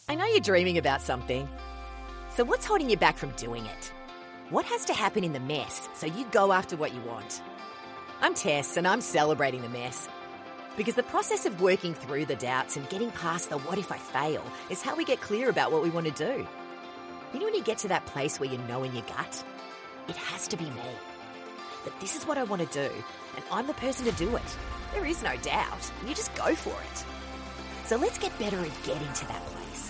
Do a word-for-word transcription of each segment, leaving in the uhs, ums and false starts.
I know you're dreaming about something. So what's holding you back from doing it? What has to happen in the mess so you go after what you want? I'm Tess, and I'm celebrating the mess. Because the process of working through the doubts and getting past the what if I fail is how we get clear about what we want to do. You know when you get to that place where you know in your gut? It has to be me. That this is what I want to do, and I'm the person to do it. There is no doubt. You just go for it. So let's get better at getting to that place.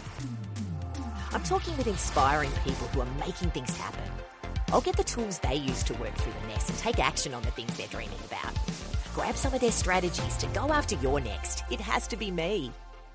I'm talking with inspiring people who are making things happen. I'll get the tools they use to work through the mess and take action on the things they're dreaming about. Grab some of their strategies to go after your next. It has to be me.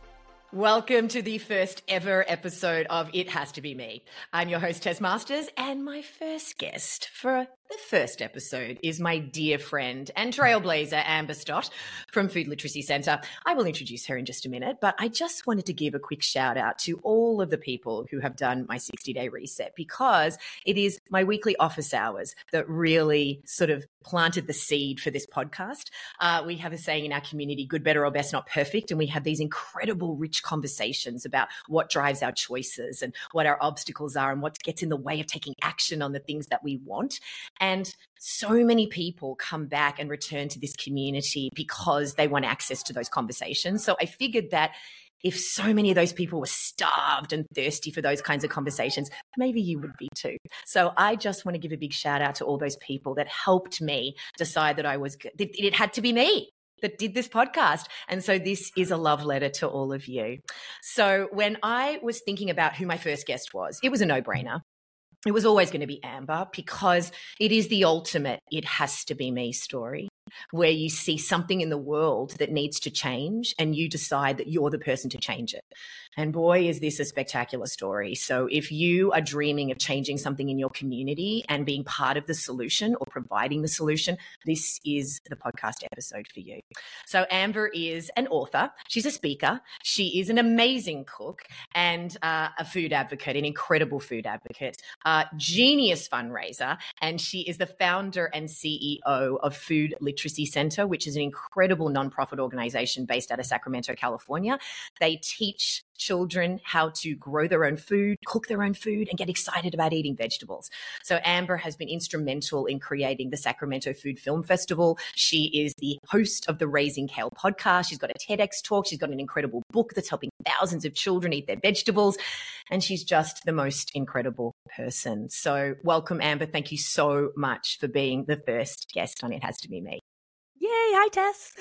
Welcome to the first ever episode of It Has to Be Me. I'm your host, Tess Masters, and my first guest for the first episode is my dear friend and trailblazer, Amber Stott from Food Literacy Centre. I will introduce her in just a minute, but I just wanted to give a quick shout out to all of the people who have done my sixty-day reset, because it is my weekly office hours that really sort of planted the seed for this podcast. Uh, we have a saying in our community, good, better, or best, not perfect, and we have these incredible, rich conversations about what drives our choices and what our obstacles are and what gets in the way of taking action on the things that we want. And so many people come back and return to this community because they want access to those conversations. So I figured that if so many of those people were starved and thirsty for those kinds of conversations, maybe you would be too. So I just want to give a big shout out to all those people that helped me decide that I was, that it had to be me that did this podcast. And so this is a love letter to all of you. So when I was thinking about who my first guest was, it was a no-brainer. It was always going to be Amber, because it is the ultimate it has to be me story, where you see something in the world that needs to change and you decide that you're the person to change it. And boy, is this a spectacular story. So if you are dreaming of changing something in your community and being part of the solution or providing the solution, this is the podcast episode for you. So Amber is an author. She's a speaker. She is an amazing cook and uh, a food advocate, an incredible food advocate, uh, genius fundraiser. And she is the founder and C E O of Food Literacy Centre, which is an incredible nonprofit organization based out of Sacramento, California. They teach children how to grow their own food, cook their own food, and get excited about eating vegetables. So Amber has been instrumental in creating the Sacramento Food Film Festival. She is the host of the Raising Kale podcast. She's got a TEDx talk. She's got an incredible book that's helping thousands of children eat their vegetables. And she's just the most incredible person. So welcome, Amber. Thank you so much for being the first guest on It Has to Be Me. Yay, hi, Tess.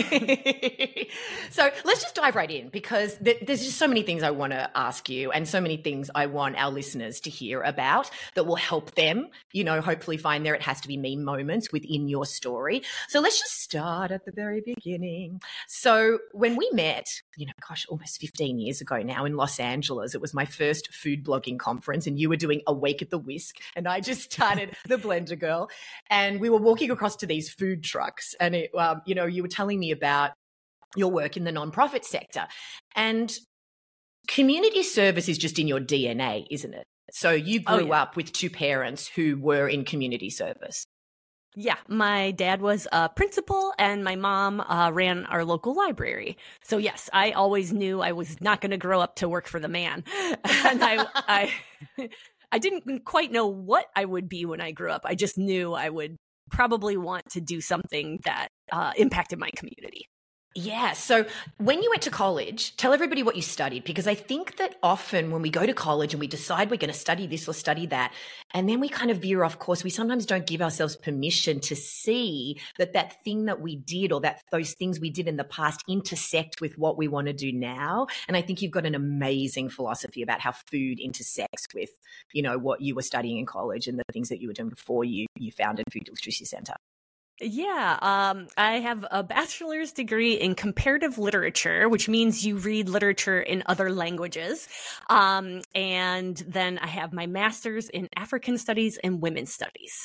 So let's just dive right in, because th- there's just so many things I want to ask you and so many things I want our listeners to hear about that will help them, you know, hopefully find their It Has to Be Me moments within your story. So let's just start at the very beginning. So when we met, you know, gosh, almost fifteen years ago now in Los Angeles, it was my first food blogging conference, and you were doing Awake at the Whisk, and I just started the Blender Girl, and we were walking across to these food trucks. And, it, um, you know, you were telling me about your work in the nonprofit sector. And community service is just in your D N A, isn't it? So you grew oh, yeah. up with two parents who were in community service. Yeah, my dad was a principal and my mom uh, ran our local library. So yes, I always knew I was not going to grow up to work for the man. And I, I, I didn't quite know what I would be when I grew up. I just knew I would probably want to do something that uh, impacted my community. Yeah. So when you went to college, tell everybody what you studied, because I think that often when we go to college and we decide we're going to study this or study that, and then we kind of veer off course, we sometimes don't give ourselves permission to see that that thing that we did or that those things we did in the past intersect with what we want to do now. And I think you've got an amazing philosophy about how food intersects with, you know, what you were studying in college and the things that you were doing before you, you founded Food Literacy Centre. Yeah, um, I have a bachelor's degree in comparative literature, which means you read literature in other languages. Um, and then I have my master's in African studies and women's studies.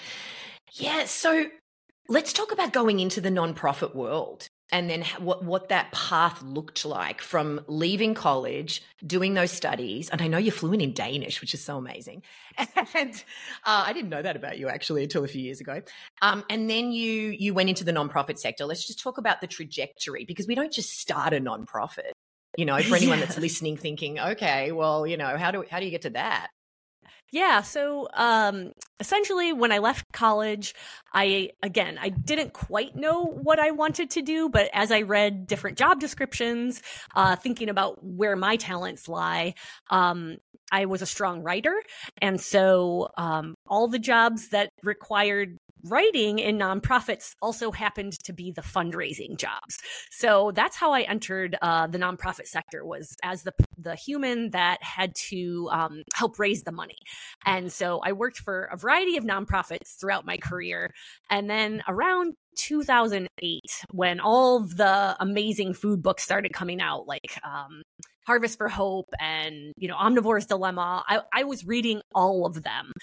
Yeah, so let's talk about going into the nonprofit world. And then what, what that path looked like from leaving college, doing those studies. And I know you're fluent in Danish, which is so amazing. And uh, I didn't know that about you actually until a few years ago. Um, and then you you went into the nonprofit sector. Let's just talk about the trajectory, because we don't just start a nonprofit. You know, for anyone Yeah. that's listening thinking, okay, well, you know, how do how do you get to that? Yeah. So um, essentially, when I left college, I, again, I didn't quite know what I wanted to do, but as I read different job descriptions, uh, thinking about where my talents lie, um, I was a strong writer. And so um, all the jobs that required writing in nonprofits also happened to be the fundraising jobs. So that's how I entered uh, the nonprofit sector, was as the the human that had to um, help raise the money. And so I worked for a variety of nonprofits throughout my career. And then around two thousand eight, when all of the amazing food books started coming out, like um, Harvest for Hope and, you know, Omnivore's Dilemma, I, I was reading all of them.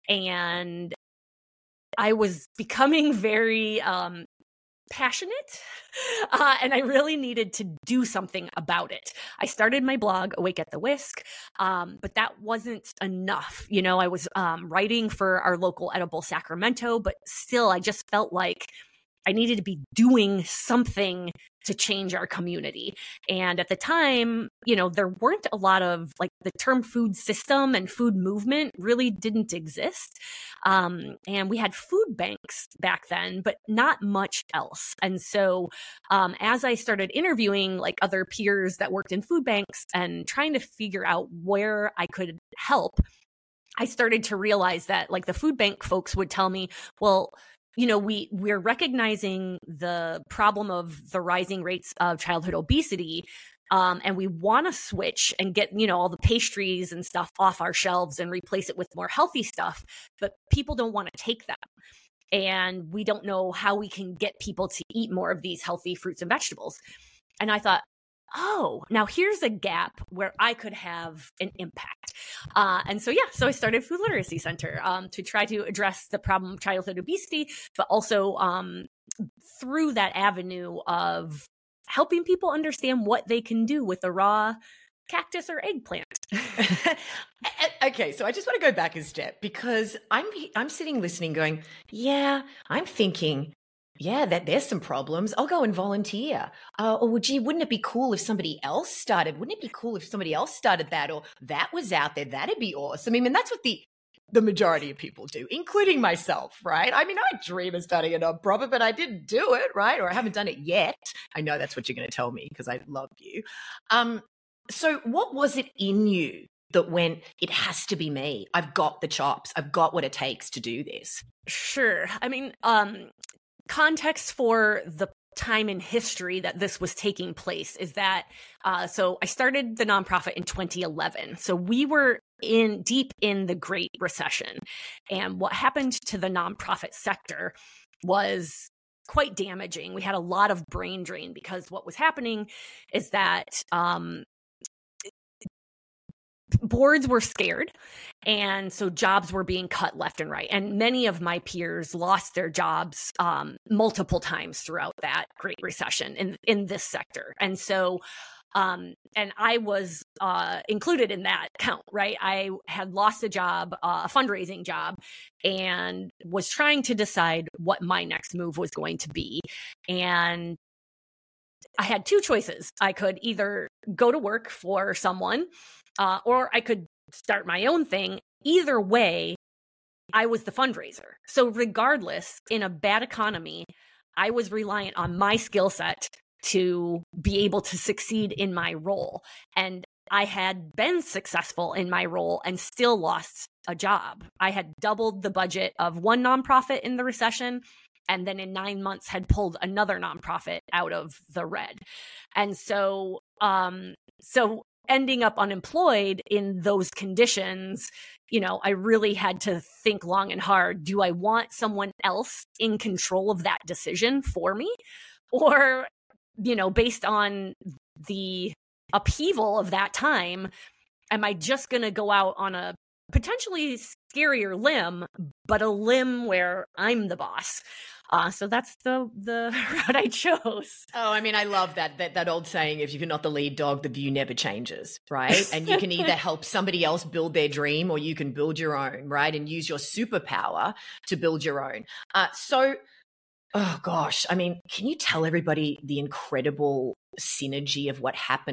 And I was becoming very um, passionate, uh, and I really needed to do something about it. I started my blog, Awake at the Whisk, um, but that wasn't enough. You know, I was um, writing for our local Edible Sacramento, but still, I just felt like I needed to be doing something to change our community. And at the time, you know, there weren't a lot of, like, the term food system and food movement really didn't exist. Um, and we had food banks back then, but not much else. And so um, as I started interviewing like other peers that worked in food banks and trying to figure out where I could help, I started to realize that, like, the food bank folks would tell me, well, you know, we, we're recognizing the problem of the rising rates of childhood obesity, um, and we want to switch and get, you know, all the pastries and stuff off our shelves and replace it with more healthy stuff, but people don't want to take them. And we don't know how we can get people to eat more of these healthy fruits and vegetables. And I thought, oh, now here's a gap where I could have an impact. Uh, and so, yeah, so I started Food Literacy Center um, to try to address the problem of childhood obesity, but also um, through that avenue of helping people understand what they can do with a raw cactus or eggplant. Okay, so I just want to go back a step, because I'm I'm sitting listening going, yeah, I'm thinking, yeah, that there's some problems. I'll go and volunteer. Uh, or, gee, wouldn't it be cool if somebody else started? Wouldn't it be cool if somebody else started that? Or that was out there. That'd be awesome. I mean, that's what the the majority of people do, including myself, right? I mean, I dream of starting a nonprofit, but I didn't do it, right? Or I haven't done it yet. I know that's what you're going to tell me, because I love you. Um, so what was it in you that went, it has to be me? I've got the chops. I've got what it takes to do this. Sure. I mean, um, context for the time in history that this was taking place is that, uh, so I started the nonprofit in twenty eleven. So we were in deep in the Great Recession. And what happened to the nonprofit sector was quite damaging. We had a lot of brain drain, because what was happening is that um, boards were scared. And so jobs were being cut left and right. And many of my peers lost their jobs um, multiple times throughout that Great Recession in, in this sector. And so, um, and I was uh, included in that count, right? I had lost a job, uh, a fundraising job, and was trying to decide what my next move was going to be. And I had two choices. I could either go to work for someone, uh, or I could start my own thing. Either way, I was the fundraiser. So regardless, in a bad economy, I was reliant on my skill set to be able to succeed in my role. And I had been successful in my role and still lost a job. I had doubled the budget of one nonprofit in the recession, and then in nine months had pulled another nonprofit out of the red. And so, um, so ending up unemployed in those conditions, you know, I really had to think long and hard. Do I want someone else in control of that decision for me? Or, you know, based on the upheaval of that time, am I just going to go out on a potentially scarier limb, but a limb where I'm the boss? Uh, so that's the the route I chose. Oh, I mean, I love that, that that old saying, if you're not the lead dog, the view never changes, right? And you can either help somebody else build their dream, or you can build your own, right? And use your superpower to build your own. Uh, so, oh gosh, I mean, can you tell everybody the incredible synergy of what happened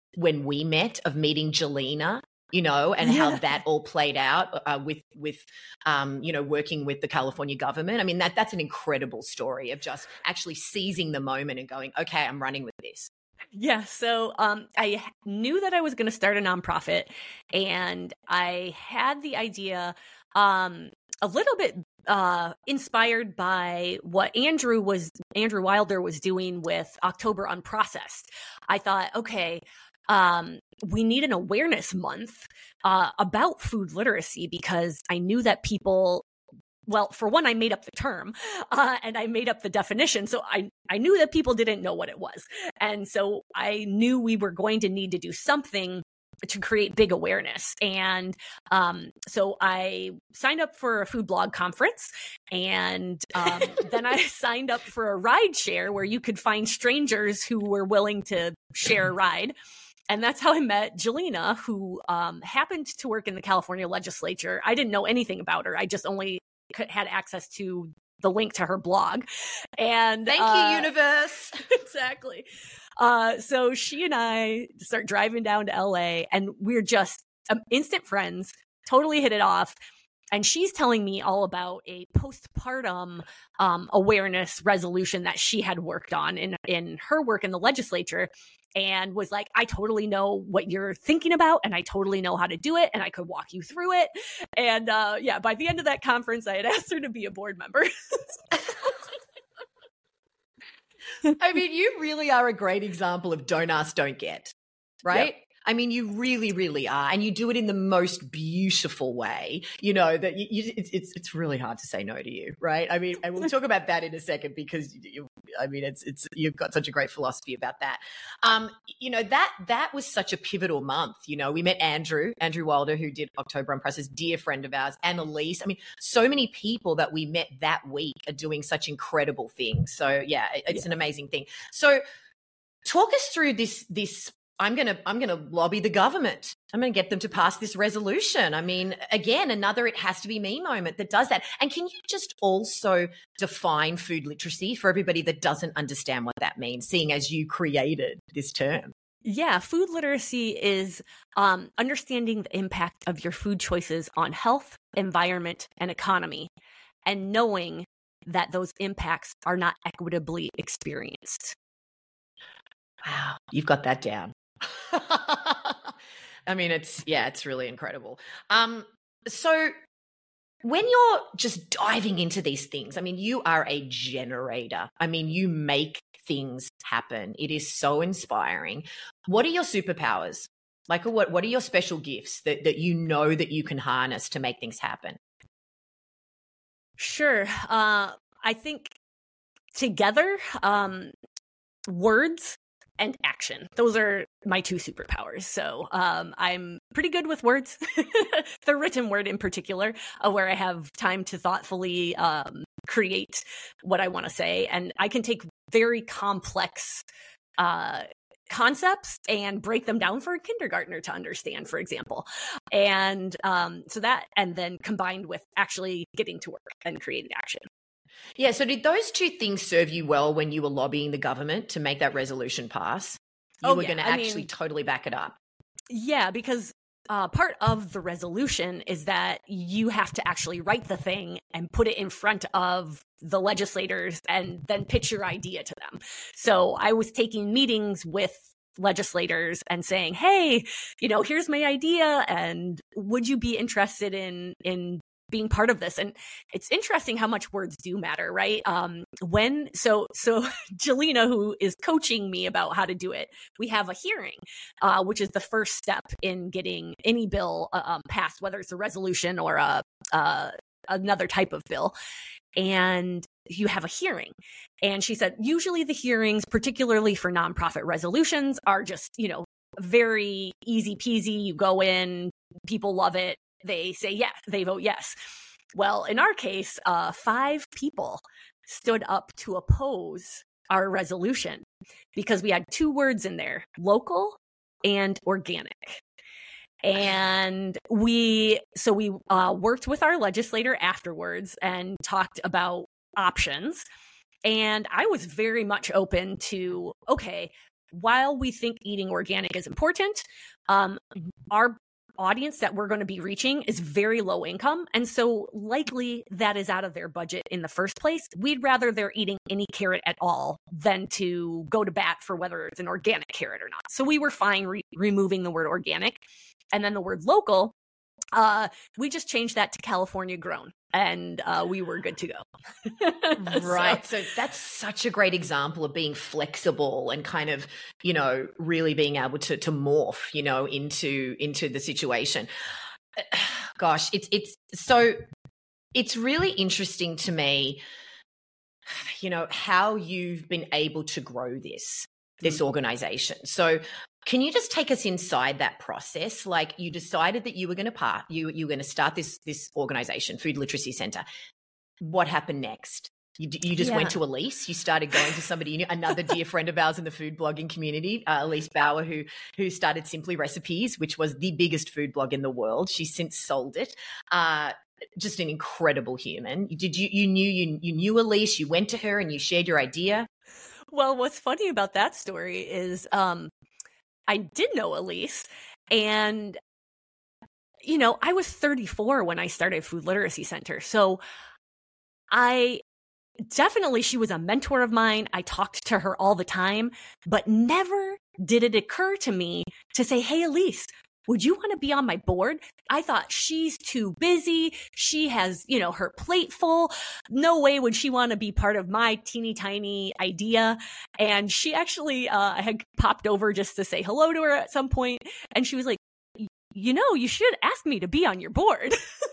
when we met, of meeting Jelena, you know, and yeah. how that all played out uh, with, with um, you know, working with the California government. I mean, that that's an incredible story of just actually seizing the moment and going, okay, I'm running with this. Yeah, so um, I knew that I was going to start a nonprofit, and I had the idea um, a little bit uh, inspired by what Andrew was Andrew Wilder was doing with October Unprocessed. I thought, okay, um, we need an awareness month uh, about food literacy, because I knew that people. Well, for one, I made up the term uh, and I made up the definition. So I, I knew that people didn't know what it was. And so I knew we were going to need to do something to create big awareness. And um, so I signed up for a food blog conference, and um, then I signed up for a ride share where you could find strangers who were willing to share a ride. And that's how I met Jelena, who um, happened to work in the California legislature. I didn't know anything about her. I just only had access to the link to her blog. And thank uh, you, universe. Exactly. Uh, so she and I start driving down to L A, and we're just um, instant friends, totally hit it off. And she's telling me all about a postpartum um, awareness resolution that she had worked on in, in her work in the legislature, and was like, I totally know what you're thinking about, and I totally know how to do it, and I could walk you through it. And uh, yeah, by the end of that conference, I had asked her to be a board member. I mean, you really are a great example of don't ask, don't get, right? Yep. I mean, you really, really are. And you do it in the most beautiful way, you know, that you, you, it's, it's, it's really hard to say no to you, right? I mean, and we'll talk about that in a second, because you, I mean, it's, it's, you've got such a great philosophy about that. Um, you know, that, that was such a pivotal month. You know, we met Andrew, Andrew Wilder, who did October Unprocessed, dear friend of ours, and Elise. I mean, so many people that we met that week are doing such incredible things. So yeah, it's yeah. an amazing thing. So talk us through this, this, I'm going to, I'm going to lobby the government. I'm going to get them to pass this resolution. I mean, again, another it has to be me moment that does that. And can you just also define food literacy for everybody that doesn't understand what that means, seeing as you created this term? Yeah, food literacy is um, understanding the impact of your food choices on health, environment, and economy, and knowing that those impacts are not equitably experienced. Wow, you've got that down. I mean, it's, yeah, it's really incredible. Um, so when you're just diving into these things, I mean, you are a generator. I mean, you make things happen. It is so inspiring. What are your superpowers? Like, what, what are your special gifts that, that you know that you can harness to make things happen? Sure. Uh, I think together, um, words and action. Those are my two superpowers. So um, I'm pretty good with words, the written word in particular, uh, where I have time to thoughtfully um, create what I want to say. And I can take very complex uh, concepts and break them down for a kindergartner to understand, for example. And um, so that, and then combined with actually getting to work and creating action. Yeah. So did those two things serve you well when you were lobbying the government to make that resolution pass? You oh, were yeah. going to I actually mean, totally back it up. Yeah, because uh, part of the resolution is that you have to actually write the thing and put it in front of the legislators and then pitch your idea to them. So I was taking meetings with legislators and saying, hey, you know, here's my idea. And would you be interested in, in being part of this? And it's interesting how much words do matter, right? Um, when, so, so Jelena, who is coaching me about how to do it, we have a hearing, uh, which is the first step in getting any bill uh, um, passed, whether it's a resolution or a, uh, another type of bill. And you have a hearing. And she said, usually the hearings, particularly for nonprofit resolutions, are just, you know, very easy peasy. You go in, people love it. They say yes, they vote yes. Well, in our case, uh, five people stood up to oppose our resolution because we had two words in there, local and organic. And we, so we uh, worked with our legislator afterwards and talked about options. And I was very much open to, okay, while we think eating organic is important, um, our audience that we're going to be reaching is very low income. And so likely that is out of their budget in the first place. We'd rather they're eating any carrot at all than to go to bat for whether it's an organic carrot or not. So we were fine re- removing the word organic. And then the word local, uh, we just changed that to California grown. And uh, we were good to go. Right. So, so that's such a great example of being flexible and kind of, you know, really being able to to morph, you know, into into the situation. Gosh, it's it's so it's really interesting to me, you know, how you've been able to grow this this mm-hmm. organization. So can you just take us inside that process? Like, you decided that you were going to part, you you were going to start this this organization, Food Literacy Center. What happened next? You you just yeah. went to Elise. You started going to somebody you knew, another dear friend of ours in the food blogging community, uh, Elise Bauer, who who started Simply Recipes, which was the biggest food blog in the world. She's since sold it. Uh, just an incredible human. Did you you knew you you knew Elise? You went to her and you shared your idea. Well, what's funny about that story is, um, I did know Elise, and, you know, I was thirty-four when I started Food Literacy Center. So I definitely, she was a mentor of mine. I talked to her all the time, but never did it occur to me to say, hey, Elise, would you want to be on my board? I thought, she's too busy. She has, you know, her plate full. No way would she want to be part of my teeny tiny idea. And she actually uh, had popped over just to say hello to her at some point. And she was like, you know, you should ask me to be on your board.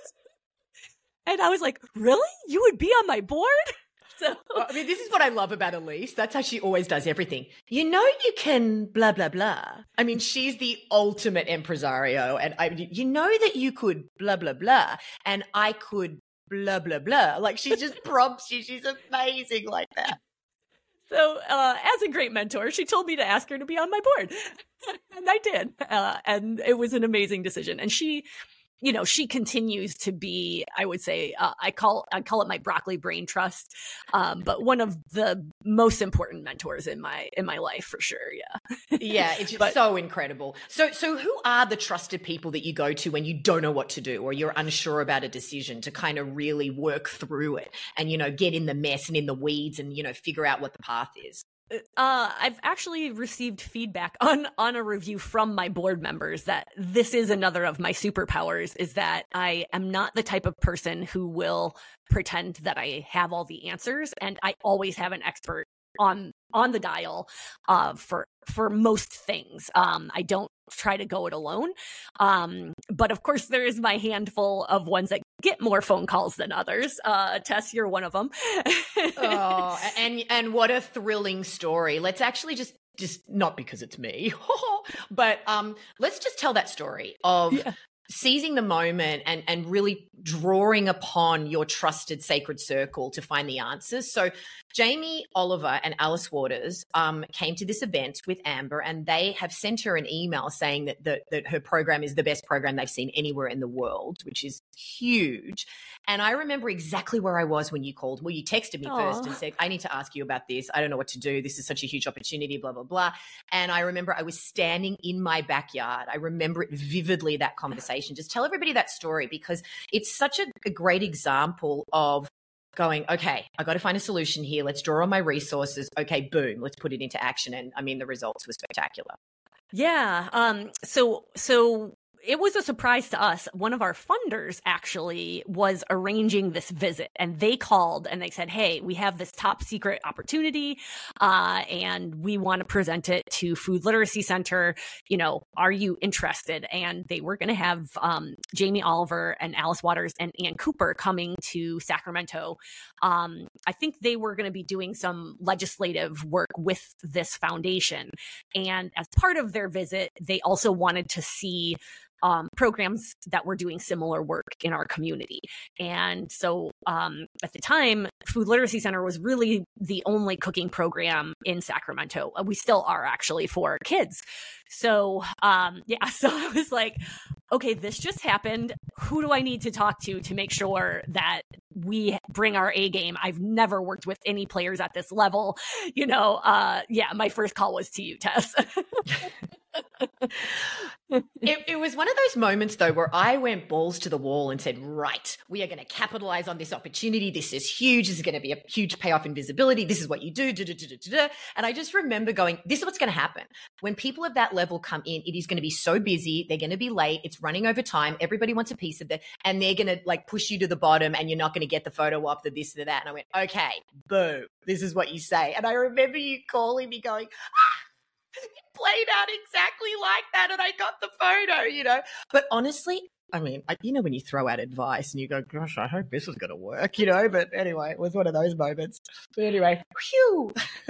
And I was like, really? You would be on my board? So, I mean, this is what I love about Elise. That's how she always does everything. You know, you can blah, blah, blah. I mean, she's the ultimate impresario. And I, you know that you could blah, blah, blah. And I could blah, blah, blah. Like, she just prompts you. She's amazing like that. So uh, as a great mentor, she told me to ask her to be on my board. And I did. Uh, and it was an amazing decision. And she... you know, she continues to be, I would say, uh, I call I call it my broccoli brain trust, um, but one of the most important mentors in my in my life for sure. Yeah, yeah, it's just but, so incredible. So, so who are the trusted people that you go to when you don't know what to do or you're unsure about a decision to kind of really work through it and, you know, get in the mess and in the weeds and, you know, figure out what the path is? Uh, I've actually received feedback on, on a review from my board members that this is another of my superpowers, is that I am not the type of person who will pretend that I have all the answers. And I always have an expert on, on the dial, uh, for, for most things. Um, I don't try to go it alone. Um, but of course there is my handful of ones that get more phone calls than others. Uh, Tess, you're one of them. Oh, and, and what a thrilling story. Let's actually just, just not because it's me, but, um, let's just tell that story of yeah. seizing the moment and, and really drawing upon your trusted sacred circle to find the answers. So Jamie Oliver and Alice Waters um, came to this event with Amber, and they have sent her an email saying that, that that her program is the best program they've seen anywhere in the world, which is huge. And I remember exactly where I was when you called. Well, you texted me Aww. first and said, I need to ask you about this. I don't know what to do. This is such a huge opportunity, blah, blah, blah. And I remember I was standing in my backyard. I remember it vividly, that conversation. Just tell everybody that story, because it's such a, a great example of going, okay, I got to find a solution here. Let's draw on my resources. Okay, boom, let's put it into action. And I mean, the results were spectacular. Yeah. Um, so, so it was a surprise to us. One of our funders actually was arranging this visit, and they called and they said, hey, we have this top secret opportunity, uh, and we want to present it to Food Literacy Center. You know, are you interested? And they were going to have um, Jamie Oliver and Alice Waters and Ann Cooper coming to Sacramento. Um, I think they were going to be doing some legislative work with this foundation. And as part of their visit, they also wanted to see Um, programs that were doing similar work in our community. And so um, at the time, Food Literacy Center was really the only cooking program in Sacramento. We still are, actually, for kids. So um, yeah, so I was like, okay, this just happened. Who do I need to talk to to make sure that we bring our A game? I've never worked with any players at this level. You know, uh, yeah, my first call was to you, Tess. it, it was one of those moments, though, where I went balls to the wall and said, right, we are going to capitalize on this opportunity. This is huge. This is going to be a huge payoff in visibility. This is what you do. Da, da, da, da, da. And I just remember going, this is what's going to happen. When people of that level come in, it is going to be so busy. They're going to be late. It's running over time. Everybody wants a piece of that. And they're going to like push you to the bottom and you're not going to get the photo op, the this, the that. And I went, okay, boom, this is what you say. And I remember you calling me going, ah! It played out exactly like that and I got the photo, you know. But honestly, I mean, I, you know when you throw out advice and you go, gosh, I hope this is going to work, you know. But anyway, it was one of those moments. But anyway, whew.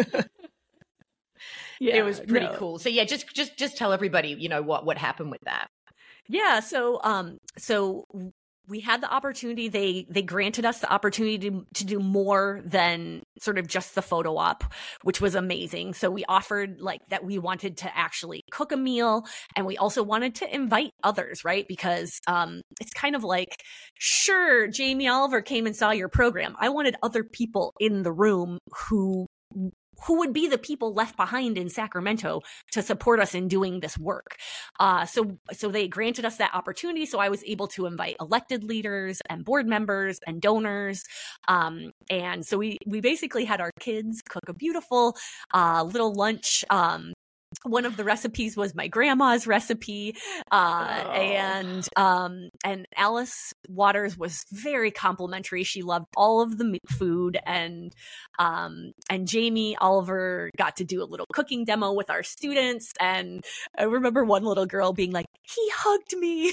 Yeah, it was pretty no. cool. So yeah, just just just tell everybody, you know, what what happened with that. Yeah, so um so we had the opportunity, they they granted us the opportunity to, to do more than sort of just the photo op, which was amazing. So we offered like that we wanted to actually cook a meal and we also wanted to invite others, right? Because um, it's kind of like, sure, Jamie Oliver came and saw your program. I wanted other people in the room who who would be the people left behind in Sacramento to support us in doing this work. Uh, so, so they granted us that opportunity. So I was able to invite elected leaders and board members and donors. Um, and so we, we basically had our kids cook a beautiful uh, little lunch. Um, One of the recipes was my grandma's recipe, uh, oh. and um, and Alice Waters was very complimentary. She loved all of the food, and um, and Jamie Oliver got to do a little cooking demo with our students. And I remember one little girl being like, "He hugged me."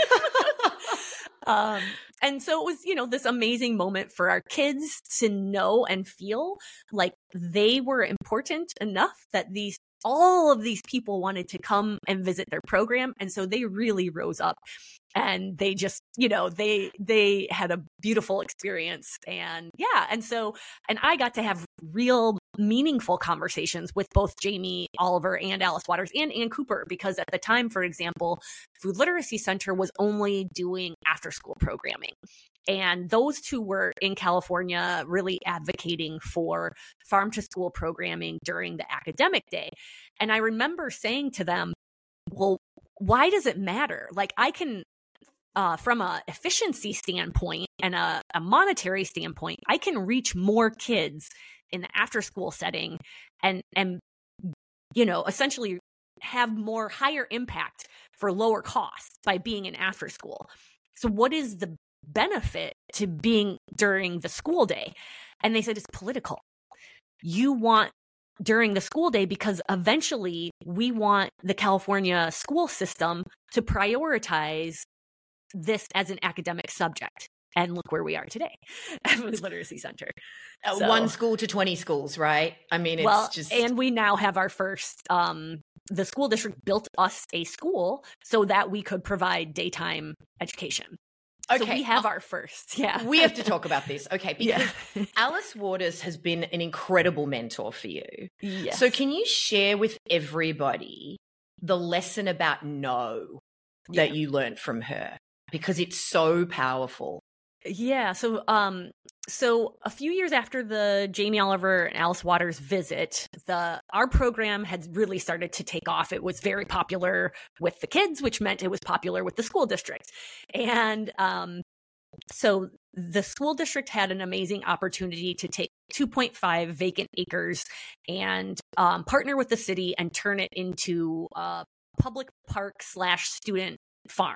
um, and so it was, you know, this amazing moment for our kids to know and feel like they were important enough that these. all of these people wanted to come and visit their program. And so they really rose up and they just, you know, they, they had a beautiful experience. And yeah. And so, and I got to have real meaningful conversations with both Jamie Oliver and Alice Waters and Ann Cooper, because at the time, for example, Food Literacy Center was only doing after school programming. And those two were in California really advocating for farm to school programming during the academic day. And I remember saying to them, well, why does it matter? Like I can, uh, from a efficiency standpoint and a, a monetary standpoint, I can reach more kids in the after school setting and, and, you know, essentially have more higher impact for lower costs by being in after school. So what is the benefit to being during the school day? And they said it's political. You want during the school day because eventually we want the California school system to prioritize this as an academic subject. And look where we are today at Food Literacy Center. So, one school to twenty schools, right? I mean, it's well, just... And we now have our first, um, the school district built us a school so that we could provide daytime education. Okay. So we have our first. Yeah. We have to talk about this. Okay. Because yeah. Alice Waters has been an incredible mentor for you. Yes. So can you share with everybody the lesson about no that yeah. you learned from her? Because it's so powerful. Yeah. So, um, so a few years after the Jamie Oliver and Alice Waters visit, the our program had really started to take off. It was very popular with the kids, which meant it was popular with the school district. And um, so the school district had an amazing opportunity to take two point five vacant acres and um, partner with the city and turn it into a public park slash student farm.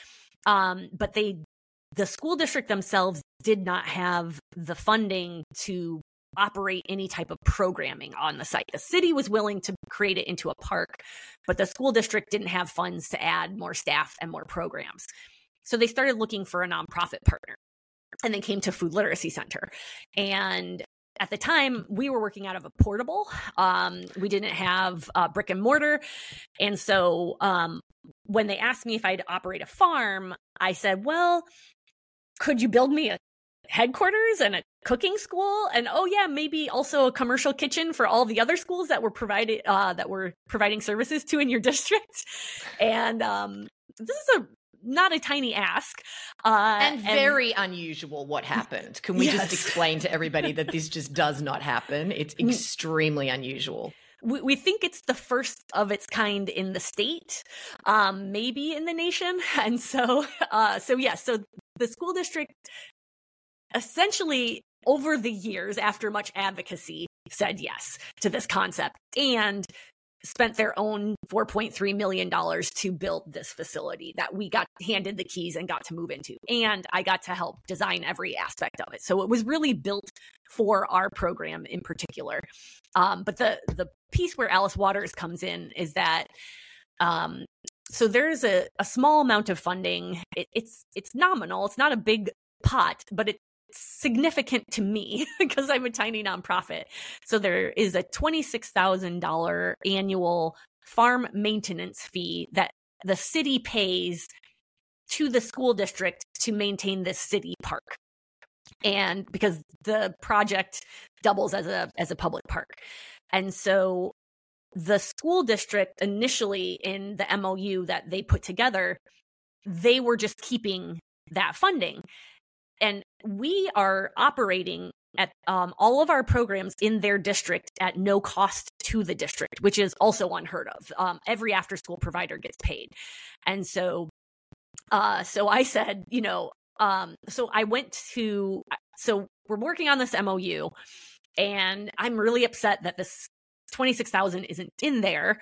Um, but they The school district themselves did not have the funding to operate any type of programming on the site. The city was willing to create it into a park, but the school district didn't have funds to add more staff and more programs. So they started looking for a nonprofit partner, and they came to Food Literacy Center. And at the time, we were working out of a portable. Um, we didn't have uh, brick and mortar. And so um, when they asked me if I'd operate a farm, I said, well, could you build me a headquarters and a cooking school? And oh yeah, maybe also a commercial kitchen for all the other schools that were provided uh, that were providing services to in your district. And um, this is a not a tiny ask. Uh, and very and, unusual what happened. Can we yes. just explain to everybody that this just does not happen? It's extremely unusual. We, we think it's the first of its kind in the state, um, maybe in the nation. And so, uh, so yes, yeah, so the school district essentially over the years, after much advocacy, said yes to this concept and spent their own four point three million dollars to build this facility that we got handed the keys and got to move into. And I got to help design every aspect of it. So it was really built for our program in particular. Um, but the, the piece where Alice Waters comes in is that, um, so there's a, a small amount of funding. It, it's, it's nominal. It's not a big pot, but it, significant to me because I'm a tiny nonprofit. So there is a twenty-six thousand dollars annual farm maintenance fee that the city pays to the school district to maintain this city park. And because the project doubles as a as a public park. And so the school district initially in the M O U that they put together, they were just keeping that funding. And we are operating at um, all of our programs in their district at no cost to the district, which is also unheard of. Um, every after-school provider gets paid. And so, uh, so I said, you know, um, so I went to, so we're working on this M O U, and I'm really upset that this twenty-six thousand isn't in there.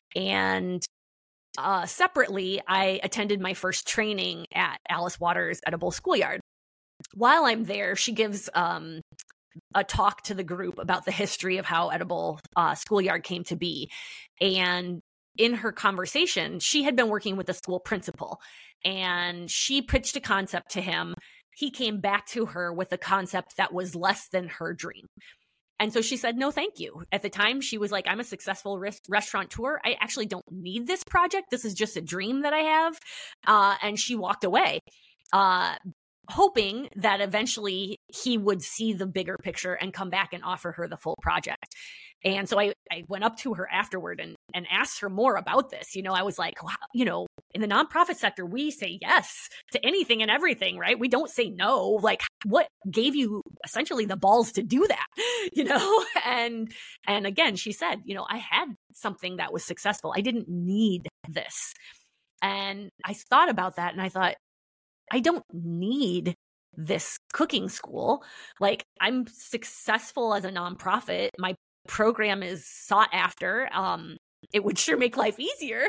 And uh, separately, I attended my first training at Alice Waters Edible Schoolyard. While I'm there, she gives um, a talk to the group about the history of how Edible uh, Schoolyard came to be. And in her conversation, she had been working with the school principal, and she pitched a concept to him. He came back to her with a concept that was less than her dream. And so she said, no, thank you. At the time, she was like, I'm a successful res- restaurateur. I actually don't need this project. This is just a dream that I have. Uh, and she walked away. Uh, hoping that eventually he would see the bigger picture and come back and offer her the full project. And so I, I went up to her afterward and, and asked her more about this. You know, I was like, wow, you know, in the nonprofit sector, we say yes to anything and everything, right? We don't say no. Like, what gave you essentially the balls to do that? You know? And, and again, she said, you know, I had something that was successful. I didn't need this. And I thought about that and I thought, I don't need this cooking school. Like, I'm successful as a nonprofit. My program is sought after. Um, it would sure make life easier.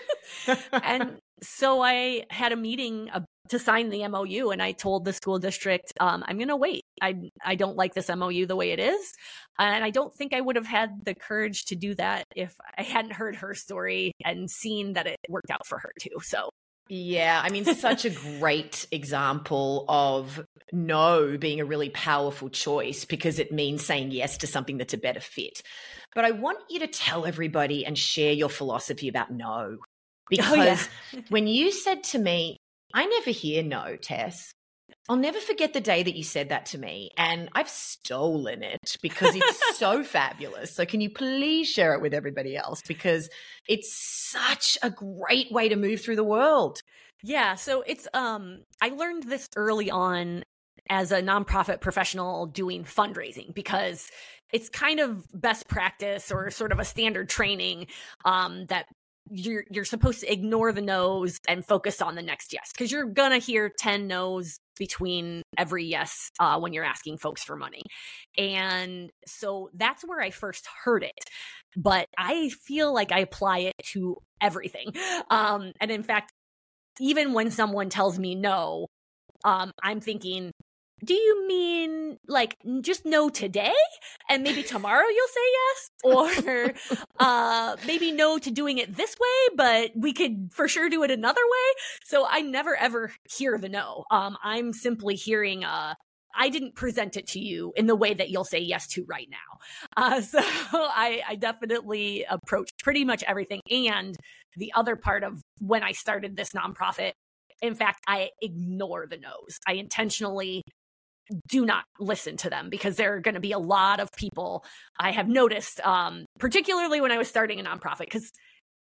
And so I had a meeting uh, to sign the M O U, and I told the school district, um, I'm going to wait. I I don't like this M O U the way it is. And I don't think I would have had the courage to do that if I hadn't heard her story and seen that it worked out for her too. So. Yeah, I mean, such a great example of no being a really powerful choice because it means saying yes to something that's a better fit. But I want you to tell everybody and share your philosophy about no. Because oh, yeah. When you said to me, I never hear no, Tess. I'll never forget the day that you said that to me, and I've stolen it because it's so fabulous. So can you please share it with everybody else because it's such a great way to move through the world. Yeah, so it's um I learned this early on as a nonprofit professional doing fundraising because it's kind of best practice or sort of a standard training um that you're you're supposed to ignore the no's and focus on the next yes, because you're gonna hear ten no's between every yes uh, when you're asking folks for money. And so that's where I first heard it. But I feel like I apply it to everything. Um, and in fact, even when someone tells me no, um, I'm thinking, do you mean like just no today and maybe tomorrow you'll say yes? Or uh, maybe no to doing it this way, but we could for sure do it another way. So I never ever hear the no. Um, I'm simply hearing, uh, I didn't present it to you in the way that you'll say yes to right now. Uh, so I, I definitely approach pretty much everything. And the other part of when I started this nonprofit, in fact, I ignore the no's. I intentionally do not listen to them because there are going to be a lot of people I have noticed, um, particularly when I was starting a nonprofit, because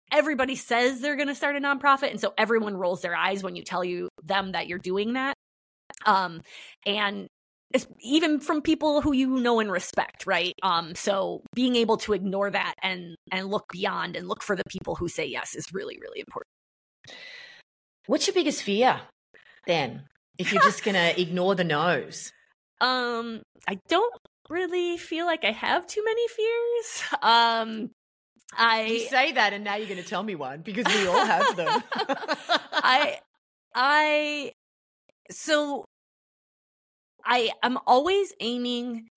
everybody says they're going to start a nonprofit. And so everyone rolls their eyes when you tell you them that you're doing that. Um, and it's even from people who you know and respect, right? Um, so being able to ignore that and and look beyond and look for the people who say yes is really, really important. What's your biggest fear then, if you're just going to ignore the no's? Um, I don't really feel like I have too many fears. Um, I You say that and now you're going to tell me one, because we all have them. I, I, so I am always aiming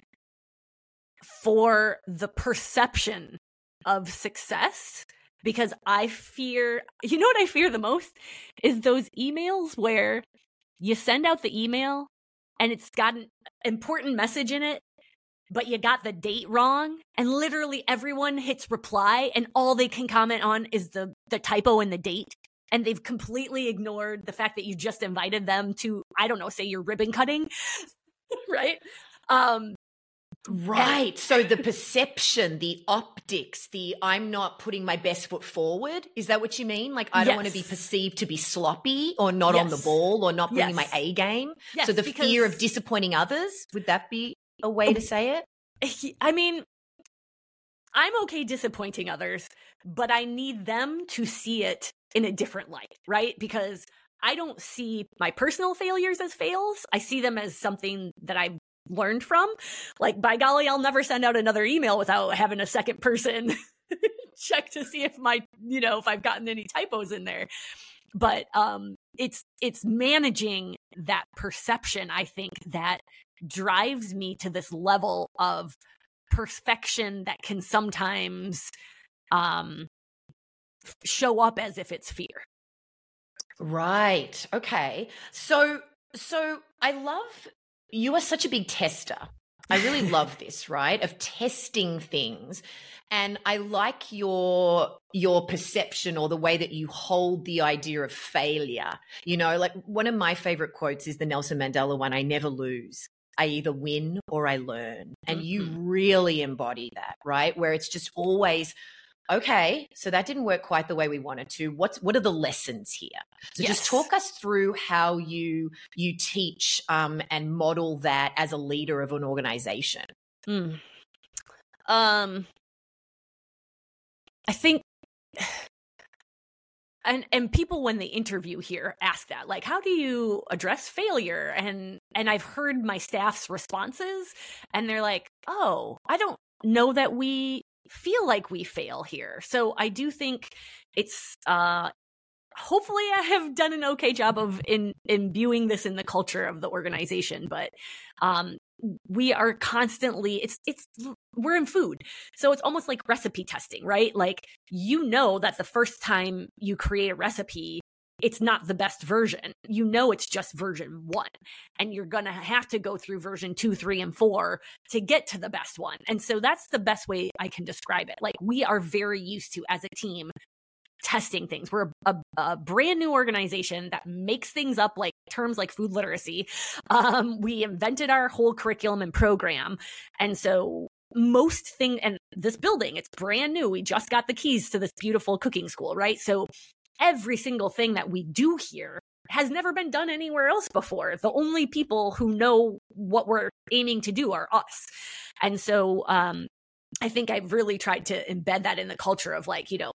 for the perception of success, because I fear, you know what I fear the most is those emails where you send out the email and it's got an important message in it, but you got the date wrong, and literally everyone hits reply and all they can comment on is the, the typo in the date. And they've completely ignored the fact that you just invited them to, I don't know, say your ribbon cutting, right? Um, Right. and- So the perception, the optics, the I'm not putting my best foot forward. Is that what you mean? Like, I don't want to be Yes. perceived to be sloppy or not on the Yes. ball or not bringing Yes. my A game. Yes, so the because- fear of disappointing others, would that be a way to say it? I mean, I'm okay disappointing others, but I need them to see it in a different light, right? Because I don't see my personal failures as fails. I see them as something that I've learned from. Like, by golly, I'll never send out another email without having a second person check to see if my, you know, if I've gotten any typos in there. But um, it's it's managing that perception, I think, that drives me to this level of perfection that can sometimes um, show up as if it's fear. Right. Okay. So, so I love, you are such a big tester. I really love this, right? Of testing things. And I like your, your perception, or the way that you hold the idea of failure. You know, like, one of my favorite quotes is the Nelson Mandela one, I never lose. I either win or I learn. And mm-hmm. you really embody that, right? Where it's just always, okay, so that didn't work quite the way we wanted to. What's what are the lessons here? So yes. just talk us through how you you teach um, and model that as a leader of an organization. Mm. Um, I think, and and people when they interview here ask that, like, how do you address failure? And and I've heard my staff's responses, and they're like, oh, I don't know that we feel like we fail here. So I do think it's uh hopefully I have done an okay job of in imbuing this in the culture of the organization, but um we are constantly it's it's we're in food, so it's almost like recipe testing, right? Like, you know that the first time you create a recipe, it's not the best version. You know, it's just version one, and you're going to have to go through version two, three, and four to get to the best one. And so that's the best way I can describe it. Like, we are very used to, as a team, testing things. We're a, a, a brand new organization that makes things up, like terms like food literacy. Um, we invented our whole curriculum and program. And so most thing, and this building, it's brand new. We just got the keys to this beautiful cooking school, right? So every single thing that we do here has never been done anywhere else before. The only people who know what we're aiming to do are us. And so um, I think I've really tried to embed that in the culture of, like, you know,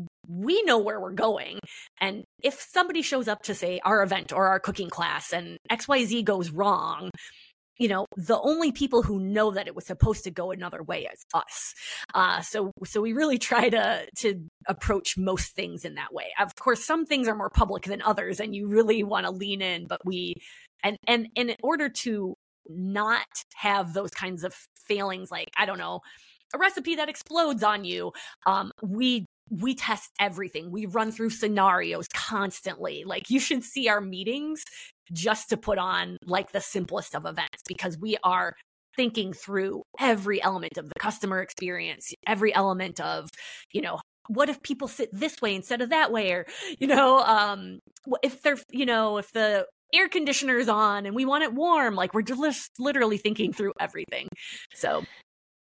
we know where we're going. And if somebody shows up to, say, our event or our cooking class and X Y Z goes wrong, you know, the only people who know that it was supposed to go another way is us. Uh, so, so we really try to to approach most things in that way. Of course, some things are more public than others, and you really want to lean in. But we, and and and in order to not have those kinds of failings, like, I don't know, a recipe that explodes on you, um, we. We test everything. We run through scenarios constantly. Like, you should see our meetings just to put on, like, the simplest of events, because we are thinking through every element of the customer experience, every element of, you know, what if people sit this way instead of that way? Or, you know, um, if they're, you know, if the air conditioner is on and we want it warm, like, we're just literally thinking through everything. So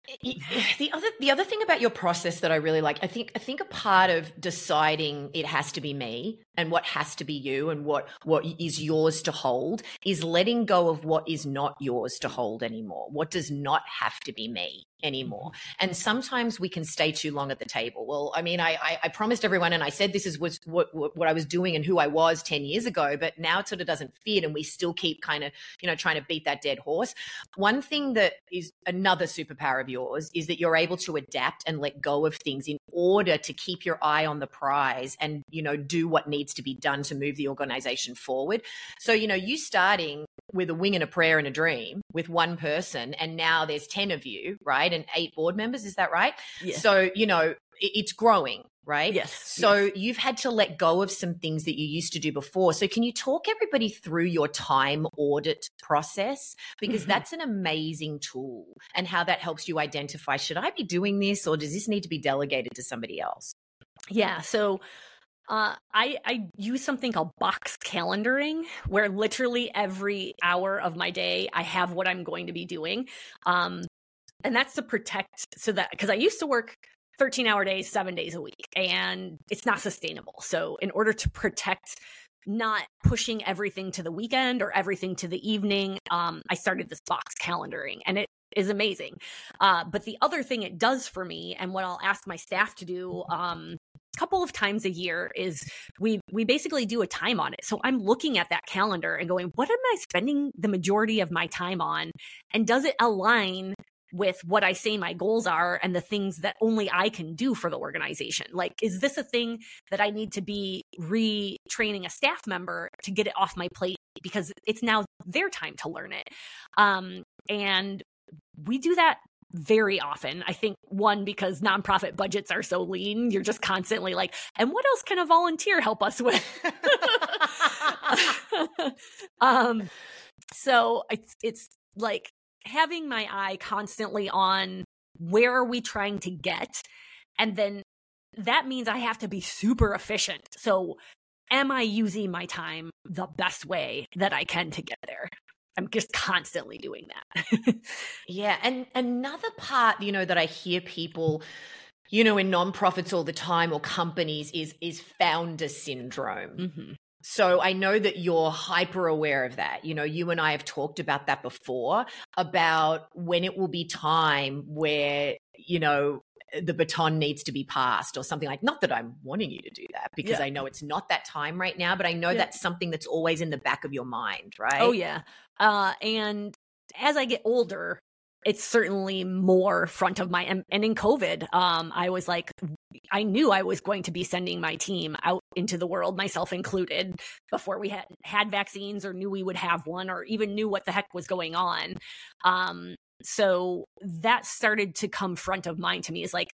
The other the other thing about your process that I really like, I think I think a part of deciding it has to be me and what has to be you and what what is yours to hold is letting go of what is not yours to hold anymore. What does not have to be me anymore. And sometimes we can stay too long at the table. Well, I mean, I I, I promised everyone and I said this is was what, what what I was doing and who I was ten years ago, but now it sort of doesn't fit and we still keep kind of, you know, trying to beat that dead horse. One thing that is another superpower of yours is that you're able to adapt and let go of things in order to keep your eye on the prize and, you know, do what needs to be done to move the organization forward. So, you know, you starting with a wing and a prayer and a dream with one person, and now there's ten of you, right? And eight board members, is that right? Yeah. So, you know, it's growing, right? Yes. So yes. you've had to let go of some things that you used to do before. So can you talk everybody through your time audit process? Because mm-hmm. that's an amazing tool, and how that helps you identify, should I be doing this or does this need to be delegated to somebody else? Yeah. So Uh, I, I use something called box calendaring, where literally every hour of my day, I have what I'm going to be doing. Um, and that's to protect so that, because I used to work thirteen hour days, seven days a week, and it's not sustainable. So in order to protect not pushing everything to the weekend or everything to the evening, um, I started this box calendaring, and it is amazing. Uh, but the other thing it does for me, and what I'll ask my staff to do, um, couple of times a year, is we we basically do a time audit. So I'm looking at that calendar and going, what am I spending the majority of my time on? And does it align with what I say my goals are and the things that only I can do for the organization? Like, is this a thing that I need to be retraining a staff member to get it off my plate because it's now their time to learn it? Um, and we do that very often. I think, one, because nonprofit budgets are so lean, you're just constantly like, and what else can a volunteer help us with? um, so it's it's like having my eye constantly on where are we trying to get, and then that means I have to be super efficient. So am I using my time the best way that I can to get there? I'm just constantly doing that. Yeah. And another part, you know, that I hear people, you know, in nonprofits all the time or companies is, is founder syndrome. Mm-hmm. So I know that you're hyper aware of that. You know, you and I have talked about that before, about when it will be time where, you know, the baton needs to be passed or something. Like, not that I'm wanting you to do that, because yeah. I know it's not that time right now, but I know yeah. that's something that's always in the back of your mind, right? Oh yeah. Uh, and as I get older, it's certainly more front of my, and, and in COVID, um, I was like, I knew I was going to be sending my team out into the world, myself included, before we had had vaccines or knew we would have one or even knew what the heck was going on. Um, so that started to come front of mind to me, is like,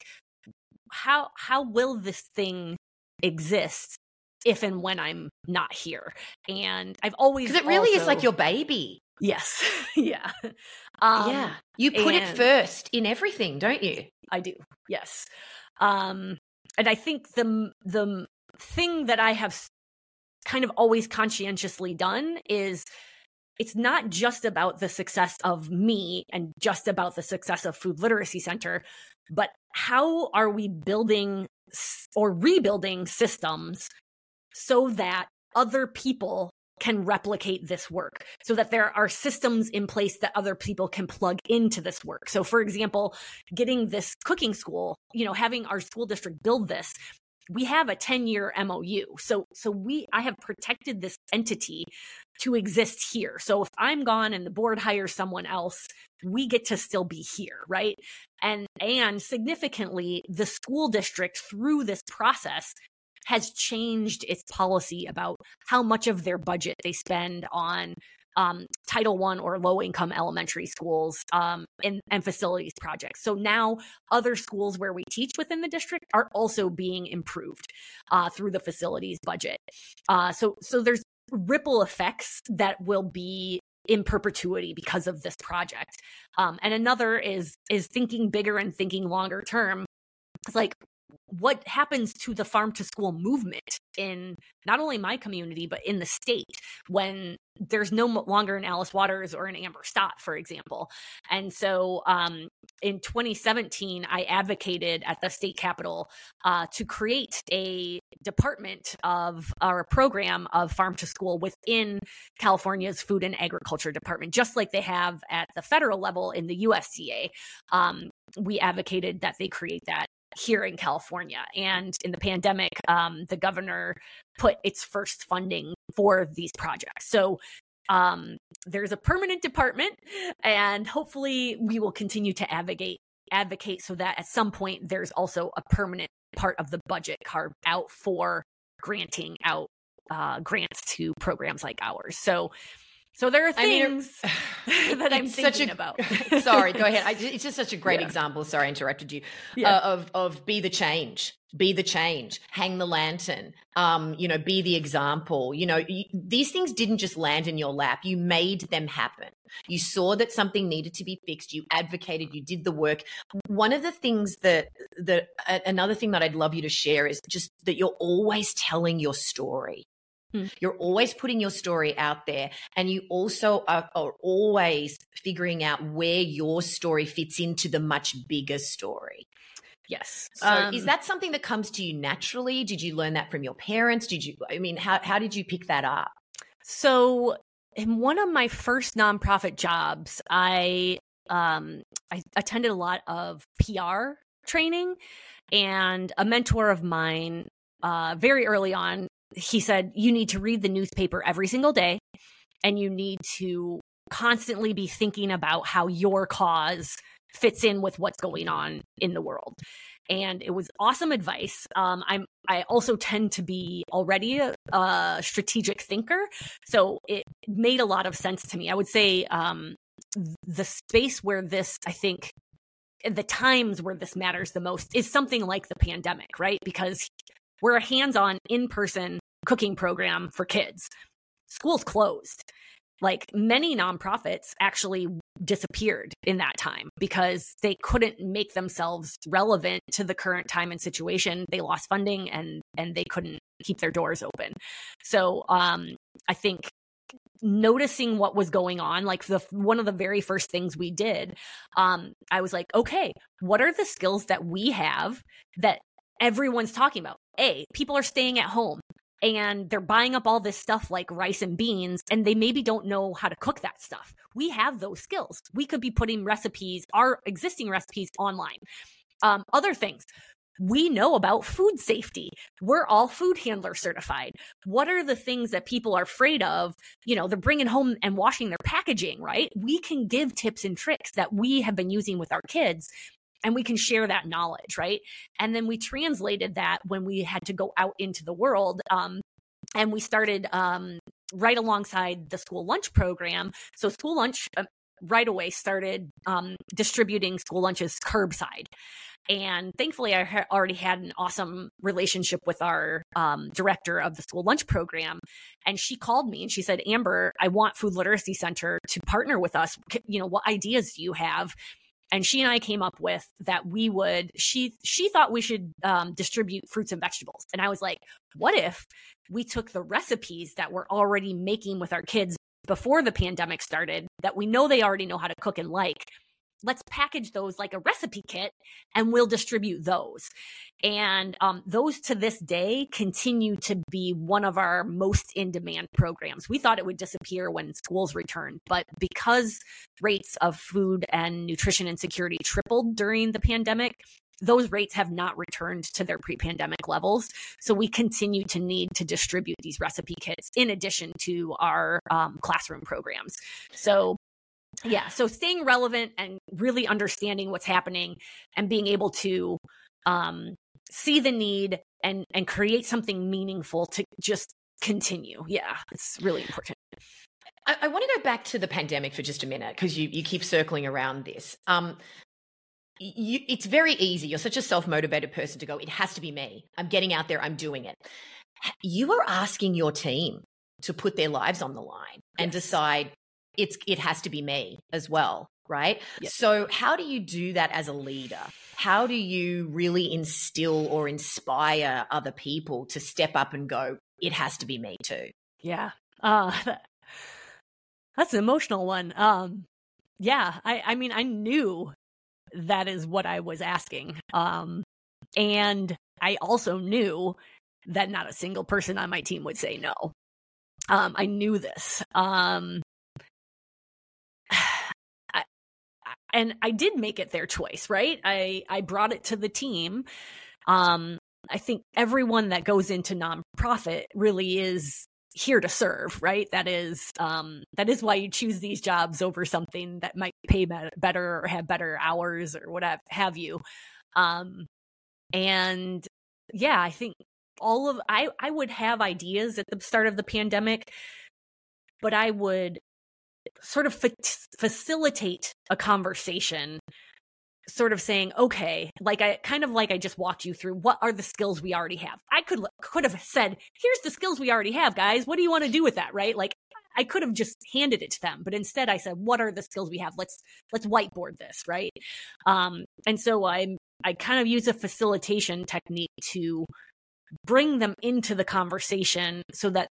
how, how will this thing exist if and when I'm not here? And I've always, because it really also, is like your baby. Yes. yeah. Um, yeah. You put it and, first in everything, don't you? I do. Yes. Um, and I think the, the thing that I have kind of always conscientiously done is, it's not just about the success of me and just about the success of Food Literacy Center, but how are we building or rebuilding systems so that other people can replicate this work, so that there are systems in place that other people can plug into this work. So for example, getting this cooking school, you know, having our school district build this, we have a ten year M O U. So, so we, I have protected this entity to exist here. So if I'm gone and the board hires someone else, we get to still be here, right? And, and significantly, the school district through this process has changed its policy about how much of their budget they spend on um, Title One or low-income elementary schools um, and, and facilities projects. So now other schools where we teach within the district are also being improved uh, through the facilities budget. Uh, so, so there's ripple effects that will be in perpetuity because of this project. Um, and another is is thinking bigger and thinking longer term. It's like, what happens to the farm to school movement in not only my community, but in the state when there's no longer an Alice Waters or an Amber Stott, for example. And so um, in twenty seventeen, I advocated at the state capitol uh, to create a department of our program of farm to school within California's Food and Agriculture Department, just like they have at the federal level in the U S D A. Um, we advocated that they create that here in California. And in the pandemic, um, the governor put its first funding for these projects. So um, there's a permanent department, and hopefully we will continue to advocate advocate so that at some point there's also a permanent part of the budget carved out for granting out uh, grants to programs like ours. So So there are things I mean, that I'm thinking a, about. Sorry, go ahead. I, it's just such a great yeah. example. Sorry, I interrupted you. Yeah. Uh, of of be the change, be the change, hang the lantern. Um, you know, be the example. You know, you, these things didn't just land in your lap. You made them happen. You saw that something needed to be fixed. You advocated. You did the work. One of the things that that uh, another thing that I'd love you to share is just that you're always telling your story. You're always putting your story out there, and you also are, are always figuring out where your story fits into the much bigger story. Yes. So um, is that something that comes to you naturally? Did you learn that from your parents? Did you, I mean, how, how did you pick that up? So in one of my first nonprofit jobs, I, um, I attended a lot of P R training, and a mentor of mine, uh, very early on, he said, you need to read the newspaper every single day, and you need to constantly be thinking about how your cause fits in with what's going on in the world. And it was awesome advice. Um, I'm, I also tend to be already a, a strategic thinker, so it made a lot of sense to me. I would say um, the space where this, I think, the times where this matters the most is something like the pandemic, right? Because we're a hands-on, in-person cooking program for kids. School's closed. Like, many nonprofits actually disappeared in that time because they couldn't make themselves relevant to the current time and situation. They lost funding, and and they couldn't keep their doors open. So um, I think noticing what was going on, like the one of the very first things we did, um, I was like, okay, what are the skills that we have that everyone's talking about? A, people are staying at home and they're buying up all this stuff like rice and beans, and they maybe don't know how to cook that stuff. We have those skills. We could be putting recipes, our existing recipes, online. Um, other things, we know about food safety. We're all food handler certified. What are the things that people are afraid of? You know, they're bringing home and washing their packaging, right? We can give tips and tricks that we have been using with our kids, and we can share that knowledge, right? And then we translated that when we had to go out into the world. Um, and we started um, right alongside the school lunch program. So school lunch uh, right away started um, distributing school lunches curbside. And thankfully, I ha- already had an awesome relationship with our um, director of the school lunch program. And she called me and she said, Amber, I want Food Literacy Center to partner with us. You know, what ideas do you have? And she and I came up with that we would, she she thought we should um, distribute fruits and vegetables. And I was like, what if we took the recipes that we're already making with our kids before the pandemic started, that we know they already know how to cook and like, let's package those like a recipe kit and we'll distribute those. And um, those to this day continue to be one of our most in-demand programs. We thought it would disappear when schools returned, but because rates of food and nutrition insecurity tripled during the pandemic, those rates have not returned to their pre-pandemic levels. So we continue to need to distribute these recipe kits in addition to our um, classroom programs. So yeah, so staying relevant and really understanding what's happening and being able to um, see the need and and create something meaningful to just continue. Yeah, it's really important. I, I want to go back to the pandemic for just a minute because you, you keep circling around this. Um, you, it's very easy. You're such a self-motivated person to go, it has to be me. I'm getting out there. I'm doing it. You are asking your team to put their lives on the line and Yes. decide, It's it has to be me as well. right? Yes. So how do you do that as a leader? How do you really instill or inspire other people to step up and go, it has to be me too? Yeah. Uh, that's an emotional one. Um, yeah, I, I mean, I knew that is what I was asking. Um, and I also knew that not a single person on my team would say no. Um, I knew this. Um, I, and I did make it their choice, right? I, I brought it to the team. Um, I think everyone that goes into nonprofit really is here to serve, right? That is, um, that is why you choose these jobs over something that might pay better or have better hours or whatever have you. Um, and yeah, I think all of, I, I would have ideas at the start of the pandemic, but I would sort of fa- facilitate a conversation, sort of saying, okay, like I kind of like I just walked you through, what are the skills we already have? I could could have said, here's the skills we already have, guys. What do you want to do with that, right? Like I could have just handed it to them, but instead I said, what are the skills we have? Let's let's whiteboard this, right? Um, and so I I kind of use a facilitation technique to bring them into the conversation so that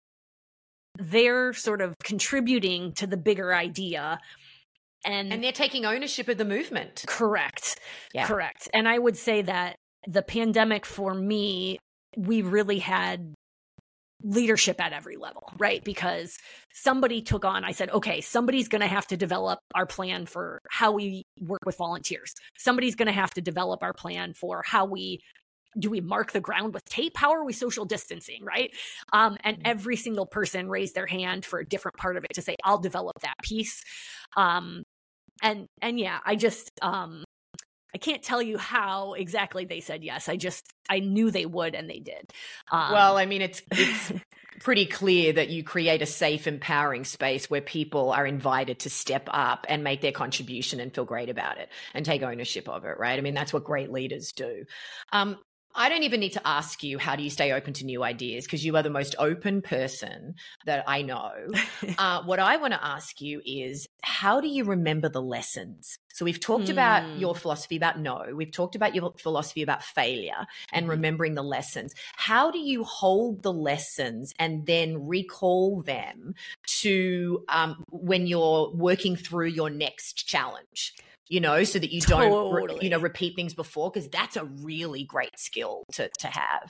they're sort of contributing to the bigger idea. And, and they're taking ownership of the movement. Correct. Yeah. Correct. And I would say that the pandemic for me, we really had leadership at every level, right? Because somebody took on, I said, okay, somebody's going to have to develop our plan for how we work with volunteers. Somebody's going to have to develop our plan for how we do we mark the ground with tape? How are we social distancing, right? Um, and every single person raised their hand for a different part of it to say, I'll develop that piece. Um, and and yeah, I just, um, I can't tell you how exactly they said yes. I just, I knew they would, and they did. Um, well, I mean, it's it's pretty clear that you create a safe, empowering space where people are invited to step up and make their contribution and feel great about it and take ownership of it, right? I mean, that's what great leaders do. Um, I don't even need to ask you, how do you stay open to new ideas? Because you are the most open person that I know. uh, what I want to ask you is, how do you remember the lessons? So we've talked Hmm. about your philosophy about no. We've talked about your philosophy about failure and Mhm. remembering the lessons. How do you hold the lessons and then recall them to um, when you're working through your next challenge? You know, so that you don't, re- Totally. you know, repeat things before, because that's a really great skill to to have.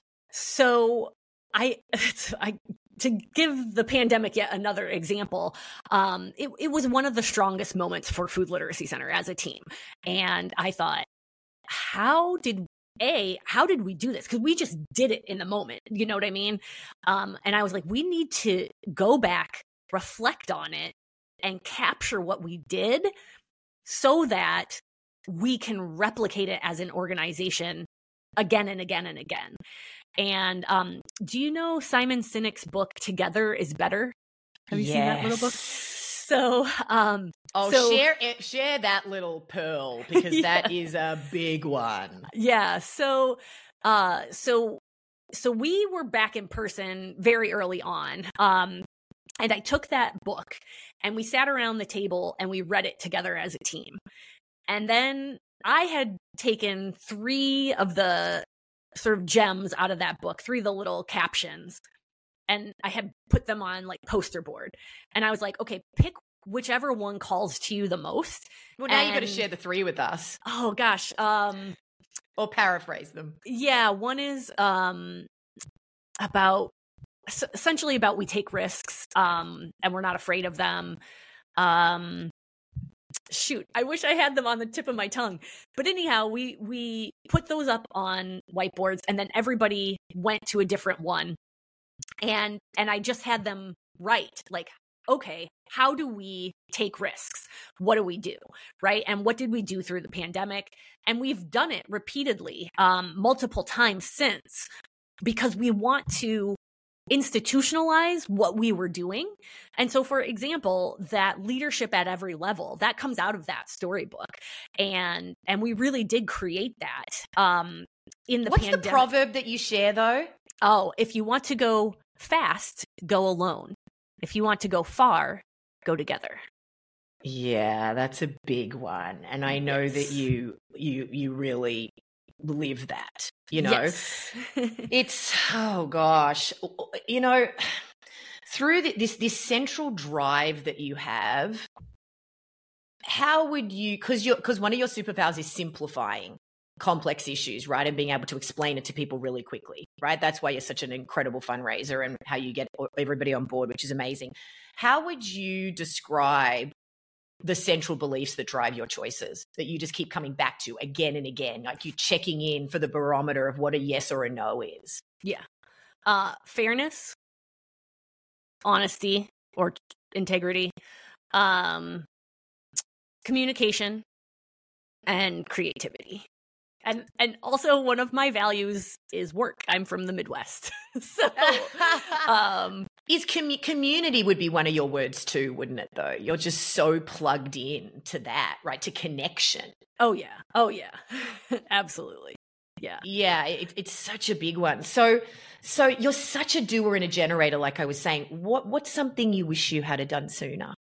So I, I to give the pandemic yet another example, um, it, it was one of the strongest moments for Food Literacy Center as a team. And I thought, how did A, how did we do this? Because we just did it in the moment. You know what I mean? Um, and I was like, we need to go back, reflect on it, and capture what we did so that we can replicate it as an organization again and again and again. And um, do you know Simon Sinek's book, Together is Better? Have you yes. seen that little book? So, um, oh, so, share it, share that little pearl, because Yeah. that is a big one. yeah. So, uh, so, so we were back in person very early on. Um, and I took that book and we sat around the table and we read it together as a team. And then I had taken three of the sort of gems out of that book, three of the little captions, and I had put them on like poster board. And I was like, okay, pick whichever one calls to you the most. Well, now and, you've got to share the three with us, Oh gosh. Um, or paraphrase them. yeah. One is um, about essentially about we take risks um, and we're not afraid of them. Um, shoot, I wish I had them on the tip of my tongue. But anyhow, we we put those up on whiteboards, and then everybody went to a different one. And and I just had them write, like, okay, how do we take risks? What do we do? Right? And what did we do through the pandemic? And we've done it repeatedly, um, multiple times since, because we want to institutionalize what we were doing. And so, for example, that leadership at every level, that comes out of that storybook. And and we really did create that. Um, in the What's pandemic. the proverb that you share, though? Oh, if you want to go fast, go alone. If you want to go far, go together. Yeah, that's a big one. And I know Yes. that you you you really live that, you know. Yes. It's oh gosh. You know, through the, this this central drive that you have, how would you, because you because one of your superpowers is simplifying complex issues, right? And being able to explain it to people really quickly, right? That's why you're such an incredible fundraiser and how you get everybody on board, which is amazing. How would you describe the central beliefs that drive your choices that you just keep coming back to again and again? Like you're checking in for the barometer of what a yes or a no is. Yeah. Uh, fairness, honesty or integrity, um, communication, and creativity. And and also one of my values is work. I'm from the Midwest. so um is commu- community would be one of your words too, wouldn't it though? You're just so plugged in to that, right? To connection. Oh yeah. Oh yeah. Absolutely. Yeah. Yeah, it, it's such a big one. So so you're such a doer and a generator, like I was saying. What what's something you wish you had done sooner?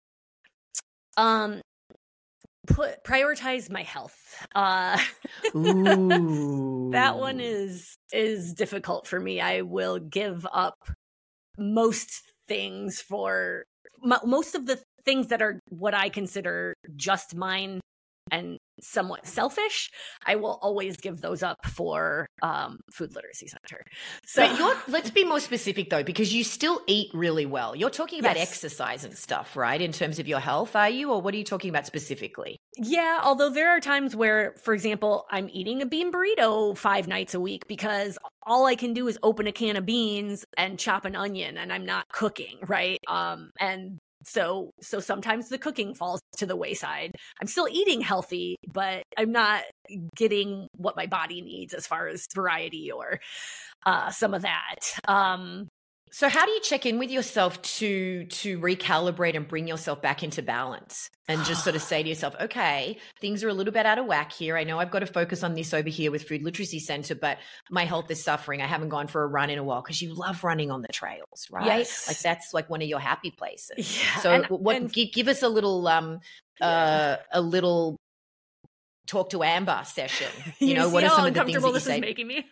Um Put prioritize my health. Uh, Ooh. That one is is difficult for me. I will give up most things for m- most of the things that are what I consider just mine and somewhat selfish. I will always give those up for um, Food Literacy Center. So but you're, let's be more specific though, because you still eat really well. You're talking about yes. exercise and stuff, right? In terms of your health, are you? Or what are you talking about specifically? Yeah, although there are times where, for example, I'm eating a bean burrito five nights a week because all I can do is open a can of beans and chop an onion and I'm not cooking, right? Um, and So so sometimes the cooking falls to the wayside. I'm still eating healthy, but I'm not getting what my body needs as far as variety or uh, some of that. Um, so how do you check in with yourself to to recalibrate and bring yourself back into balance and just sort of say to yourself, okay, things are a little bit out of whack here. I know I've got to focus on this over here with Food Literacy Center, but my health is suffering. I haven't gone for a run in a while, because you love running on the trails, right? Yes. Like that's like one of your happy places. Yeah. So and, what and, give, give us a little um yeah. uh a little talk to Amber session. You, you know, see what are how some of the things that you this say? is making me?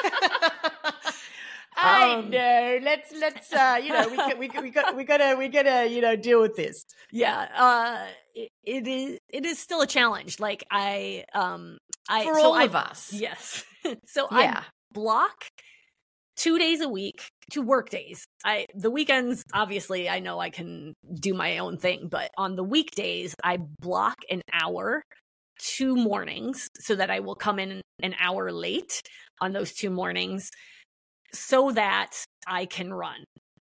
I um, know. Let's let's uh, you know, we got, we we got we gotta we gotta you know deal with this. Yeah, uh, it, it is it is still a challenge. Like I um I for so all I, of us. Yes. so Yeah. I block two days a week, two work days. I the weekends, obviously, I know I can do my own thing, but on the weekdays, I block an hour, two mornings, so that I will come in an hour late on those two mornings, so that I can run.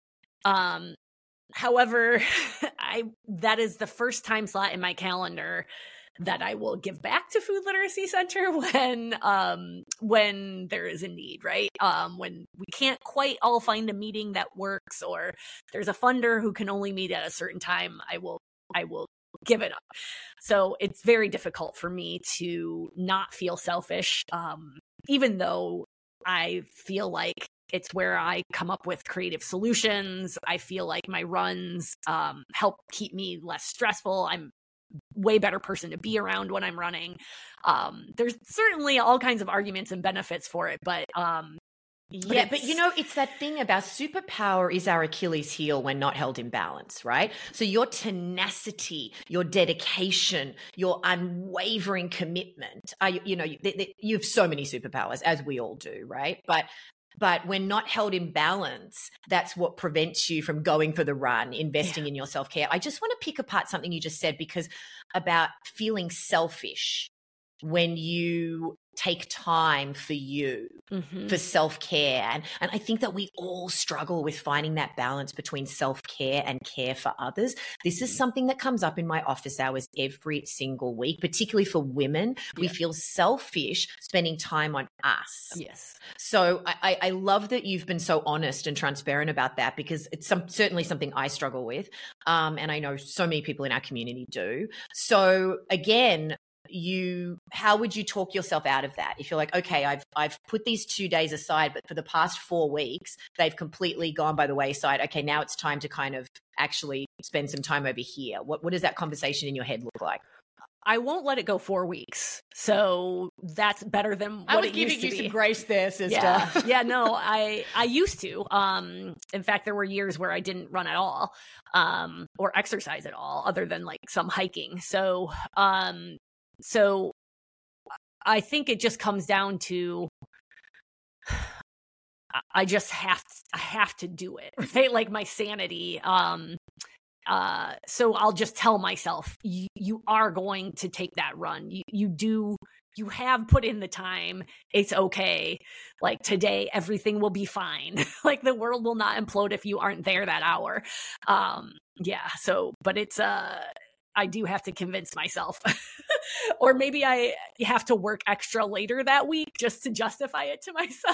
Um, however, I that is the first time slot in my calendar that I will give back to Food Literacy Center when um when there is a need, right? Um when we can't quite all find a meeting that works, or there's a funder who can only meet at a certain time, I will I will give it up. So it's very difficult for me to not feel selfish, um, even though I feel like it's where I come up with creative solutions. I feel like my runs um, help keep me less stressful. I'm way better person to be around when I'm running. Um, there's certainly all kinds of arguments and benefits for it, but um, yeah, but you know, it's that thing about superpower is our Achilles heel when not held in balance, right? So your tenacity, your dedication, your unwavering commitment, uh, you, you know, you, you have so many superpowers, as we all do, right? But But when not held in balance, that's what prevents you from going for the run, investing yeah. in your self-care. I just want to pick apart something you just said, because about feeling selfish when you take time for you, mm-hmm. for self-care. And, and I think that we all struggle with finding that balance between self-care and care for others. This is something that comes up in my office hours every single week, particularly for women. Yeah. We feel selfish spending time on us. Yes. So I, I love that you've been so honest and transparent about that, because it's some, certainly something I struggle with. Um, and I know so many people in our community do. So again, you, how would you talk yourself out of that? If you're like, okay, I've, I've put these two days aside, but for the past four weeks, they've completely gone by the wayside. Okay, now it's time to kind of actually spend some time over here. What, what does that conversation in your head look like? I won't let it go four weeks. So that's better than what I was it giving used to you be. some grace there, sister. Yeah. yeah, no, I I used to. Um, in fact, there were years where I didn't run at all, um, or exercise at all, other than like some hiking. So, um, so I think it just comes down to I just have to, I have to do it, right? Like my sanity. Um, Uh, so I'll just tell myself, you, you are going to take that run. You, you do, you have put in the time. It's okay. Like today, everything will be fine. Like the world will not implode if you aren't there that hour. Um, yeah. So, but it's, uh, I do have to convince myself, or maybe I have to work extra later that week just to justify it to myself.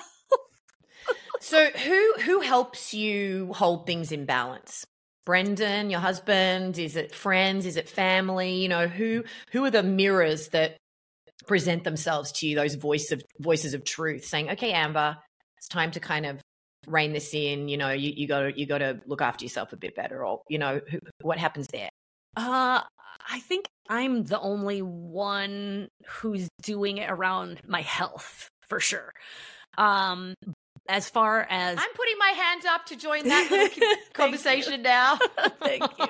So who, who helps you hold things in balance? Brendan, your husband? Is it friends? Is it family? You know, who who are the mirrors that present themselves to you, those voice of voices of truth saying, okay, Amber, it's time to kind of rein this in, you know, you, you got you got to look after yourself a bit better, or, you know, who, what happens there? Uh, I think I'm the only one who's doing it around my health, for sure. Um, As far as I'm putting my hand up to join that little conversation now. Thank you.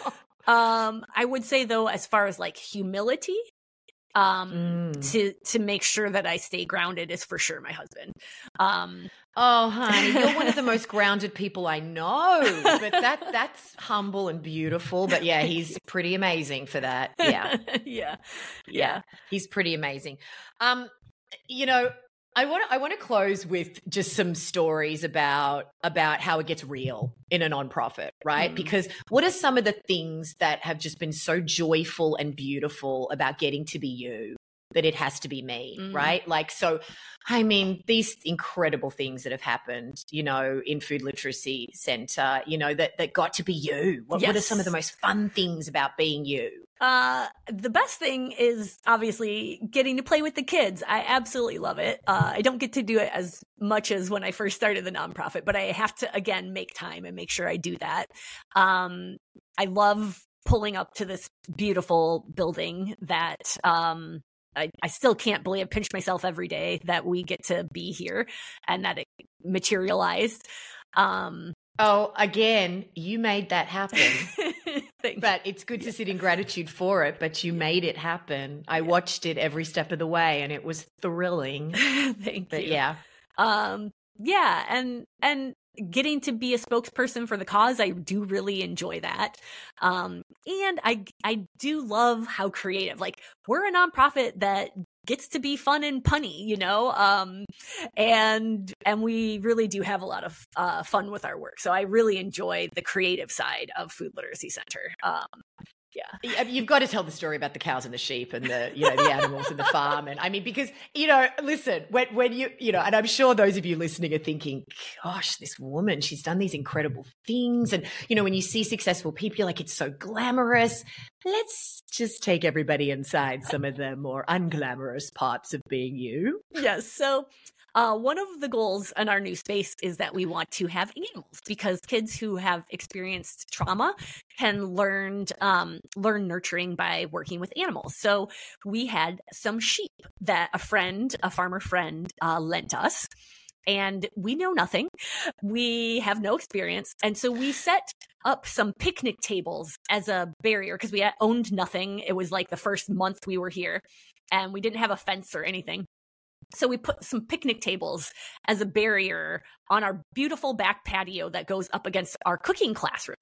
Um, I would say though, as far as like humility, um, mm. to to make sure that I stay grounded is for sure my husband. Um, oh, honey, you're one of the most grounded people I know. But that that's humble and beautiful. But yeah, he's pretty amazing for that. Yeah, yeah, yeah, yeah. He's pretty amazing. Um, you know. I want to I want to close with just some stories about about how it gets real in a nonprofit, right? Mm. Because what are some of the things that have just been so joyful and beautiful about getting to be you that it has to be me, mm. right? Like, so, I mean, these incredible things that have happened, you know, in Food Literacy Center, you know, that, that got to be you. What, yes. what are some of the most fun things about being you? Uh, the best thing is obviously getting to play with the kids. I absolutely love it. Uh, I don't get to do it as much as when I first started the nonprofit, but I have to, again, make time and make sure I do that. Um, I love pulling up to this beautiful building that, um, I, I still can't believe I pinch myself every day that we get to be here and that it materialized. Um, oh, again, you made that happen. But it's good to sit in gratitude for it, but you made it happen. I yeah. watched it every step of the way and it was thrilling. Thank but you. Yeah. Um, yeah. And, and getting to be a spokesperson for the cause, I do really enjoy that. Um, and I, I do love how creative, like we're a nonprofit that gets to be fun and punny, you know, um, and and we really do have a lot of uh, fun with our work. So I really enjoy the creative side of Food Literacy Center. Um, yeah, you've got to tell the story about the cows and the sheep and the, you know, the animals and the farm. And I mean, because, you know, listen, when when you, you know, and I'm sure those of you listening are thinking, gosh, this woman, she's done these incredible things. And, you know, when you see successful people, you're like, it's so glamorous. Let's just take everybody inside some of the more unglamorous parts of being you. Yes. So Uh, one of the goals in our new space is that we want to have animals because kids who have experienced trauma can learn um, learn nurturing by working with animals. So we had some sheep that a friend, a farmer friend, uh, lent us. And we know nothing. We have no experience. And so we set up some picnic tables as a barrier because we owned nothing. It was like the first month we were here and we didn't have a fence or anything. So we put some picnic tables as a barrier on our beautiful back patio that goes up against our cooking classroom.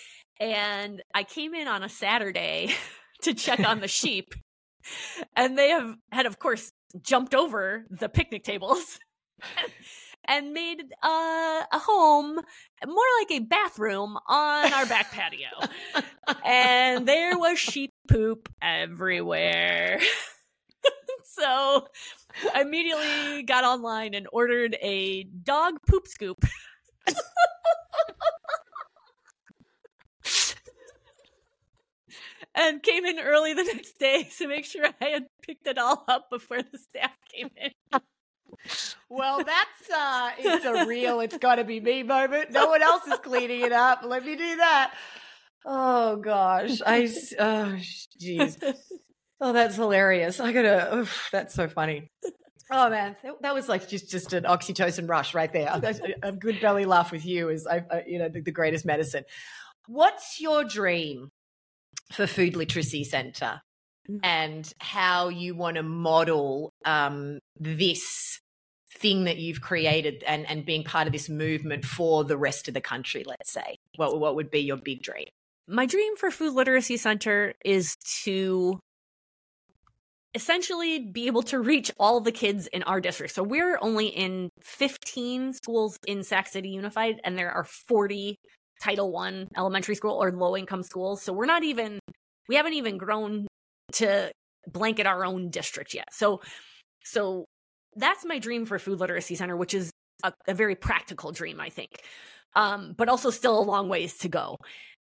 And I came in on a Saturday to check on the sheep. And they have had, of course, jumped over the picnic tables and made uh, a home, more like a bathroom, on our back patio. And there was sheep poop everywhere. So I immediately got online and ordered a dog poop scoop. and came in early the next day to make sure I had picked it all up before the staff came in. Well, that's uh it's a real it's gotta be me moment. No one else is cleaning it up. Let me do that. Oh gosh. I oh jeez. Oh, that's hilarious. I gotta oof, that's so funny. Oh man, that was like just, just an oxytocin rush right there. A good belly laugh with you is I, I you know the, the greatest medicine. What's your dream for Food Literacy Centre? And how you want to model um, this thing that you've created and, and being part of this movement for the rest of the country, let's say. What, what would be your big dream? My dream for Food Literacy Centre is to essentially be able to reach all the kids in our district. So we're only in fifteen schools in Sac City Unified, and there are forty Title One elementary school or low-income schools. So we're not even, we haven't even grown to blanket our own district yet. So, so that's my dream for Food Literacy Centre, which is a, a very practical dream, I think, um, but also still a long ways to go.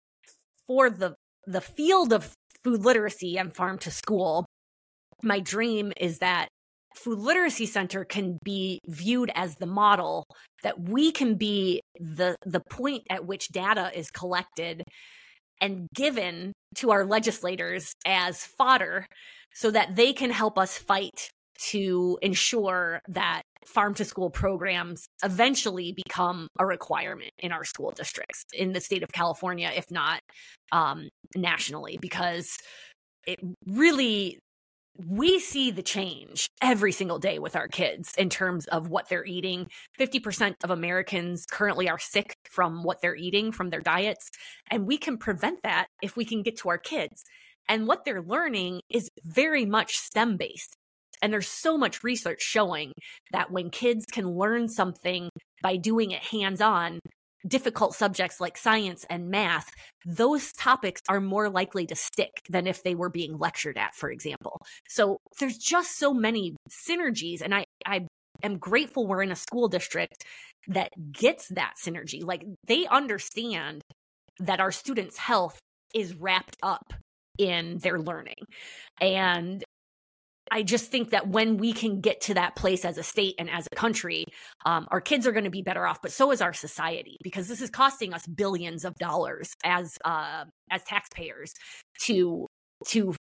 For the the field of food literacy and farm to school, my dream is that Food Literacy Centre can be viewed as the model, that we can be the the point at which data is collected and given to our legislators as fodder so that they can help us fight to ensure that farm to school programs eventually become a requirement in our school districts in the state of California, if not um, nationally, because it really, we see the change every single day with our kids in terms of what they're eating. fifty percent of Americans currently are sick from what they're eating, from their diets. And we can prevent that if we can get to our kids. And what they're learning is very much STEM-based. And there's so much research showing that when kids can learn something by doing it hands-on, difficult subjects like science and math, those topics are more likely to stick than if they were being lectured at, for example. So there's just so many synergies. And I, I am grateful we're in a school district that gets that synergy. Like, they understand that our students' health is wrapped up in their learning. And I just think that when we can get to that place as a state and as a country, um, our kids are going to be better off, but so is our society, because this is costing us billions of dollars as uh, as taxpayers to to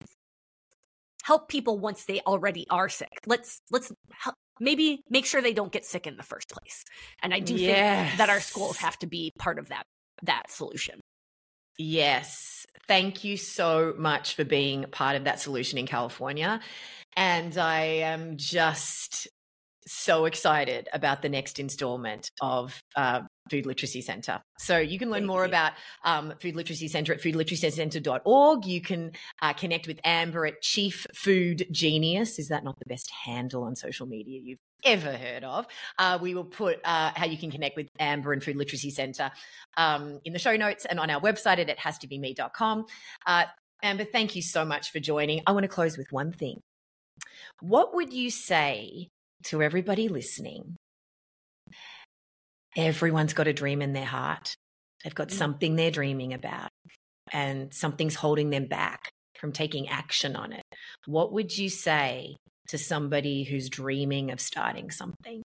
help people once they already are sick. Let's let's help, maybe make sure they don't get sick in the first place. And I do yes. think that our schools have to be part of that that solution. Yes. Thank you so much for being part of that solution in California. And I am just so excited about the next installment of uh, Food Literacy Centre. So you can learn Thank more you. about um, Food Literacy Centre at food literacy centre dot org. You can uh, connect with Amber at Chief Food Genius. Is that not the best handle on social media you've ever heard of? Uh, we will put uh, how you can connect with Amber and Food Literacy Centre um, in the show notes and on our website at it has to be me dot com. Uh, Amber, thank you so much for joining. I want to close with one thing. What would you say to everybody listening? Everyone's got a dream in their heart. They've got something they're dreaming about, and something's holding them back from taking action on it. What would you say to somebody who's dreaming of starting something?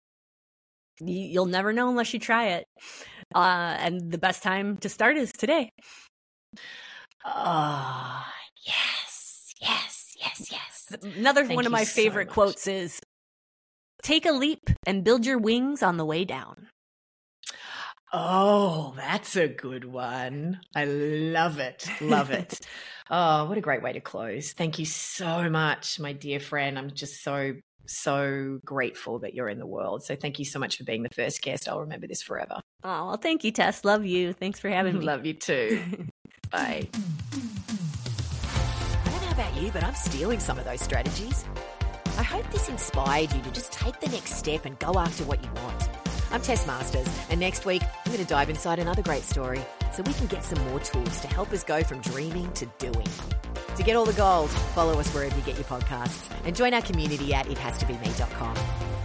You'll never know unless you try it. Uh, and the best time to start is today. Oh, yes, yes, yes, yes. Another Thank one of my so favorite much. quotes is, take a leap and build your wings on the way down. Oh, that's a good one. I love it. Love it. Oh, what a great way to close. Thank you so much, my dear friend. I'm just so, so grateful that you're in the world. So thank you so much for being the first guest. I'll remember this forever. Oh, well, thank you, Tess. Love you. Thanks for having me. Love you too. Bye. I don't know about you, but I'm stealing some of those strategies. I hope this inspired you to just take the next step and go after what you want. I'm Tess Masters, and next week I'm going to dive inside another great story so we can get some more tools to help us go from dreaming to doing. To get all the gold, follow us wherever you get your podcasts and join our community at it has to be me dot com.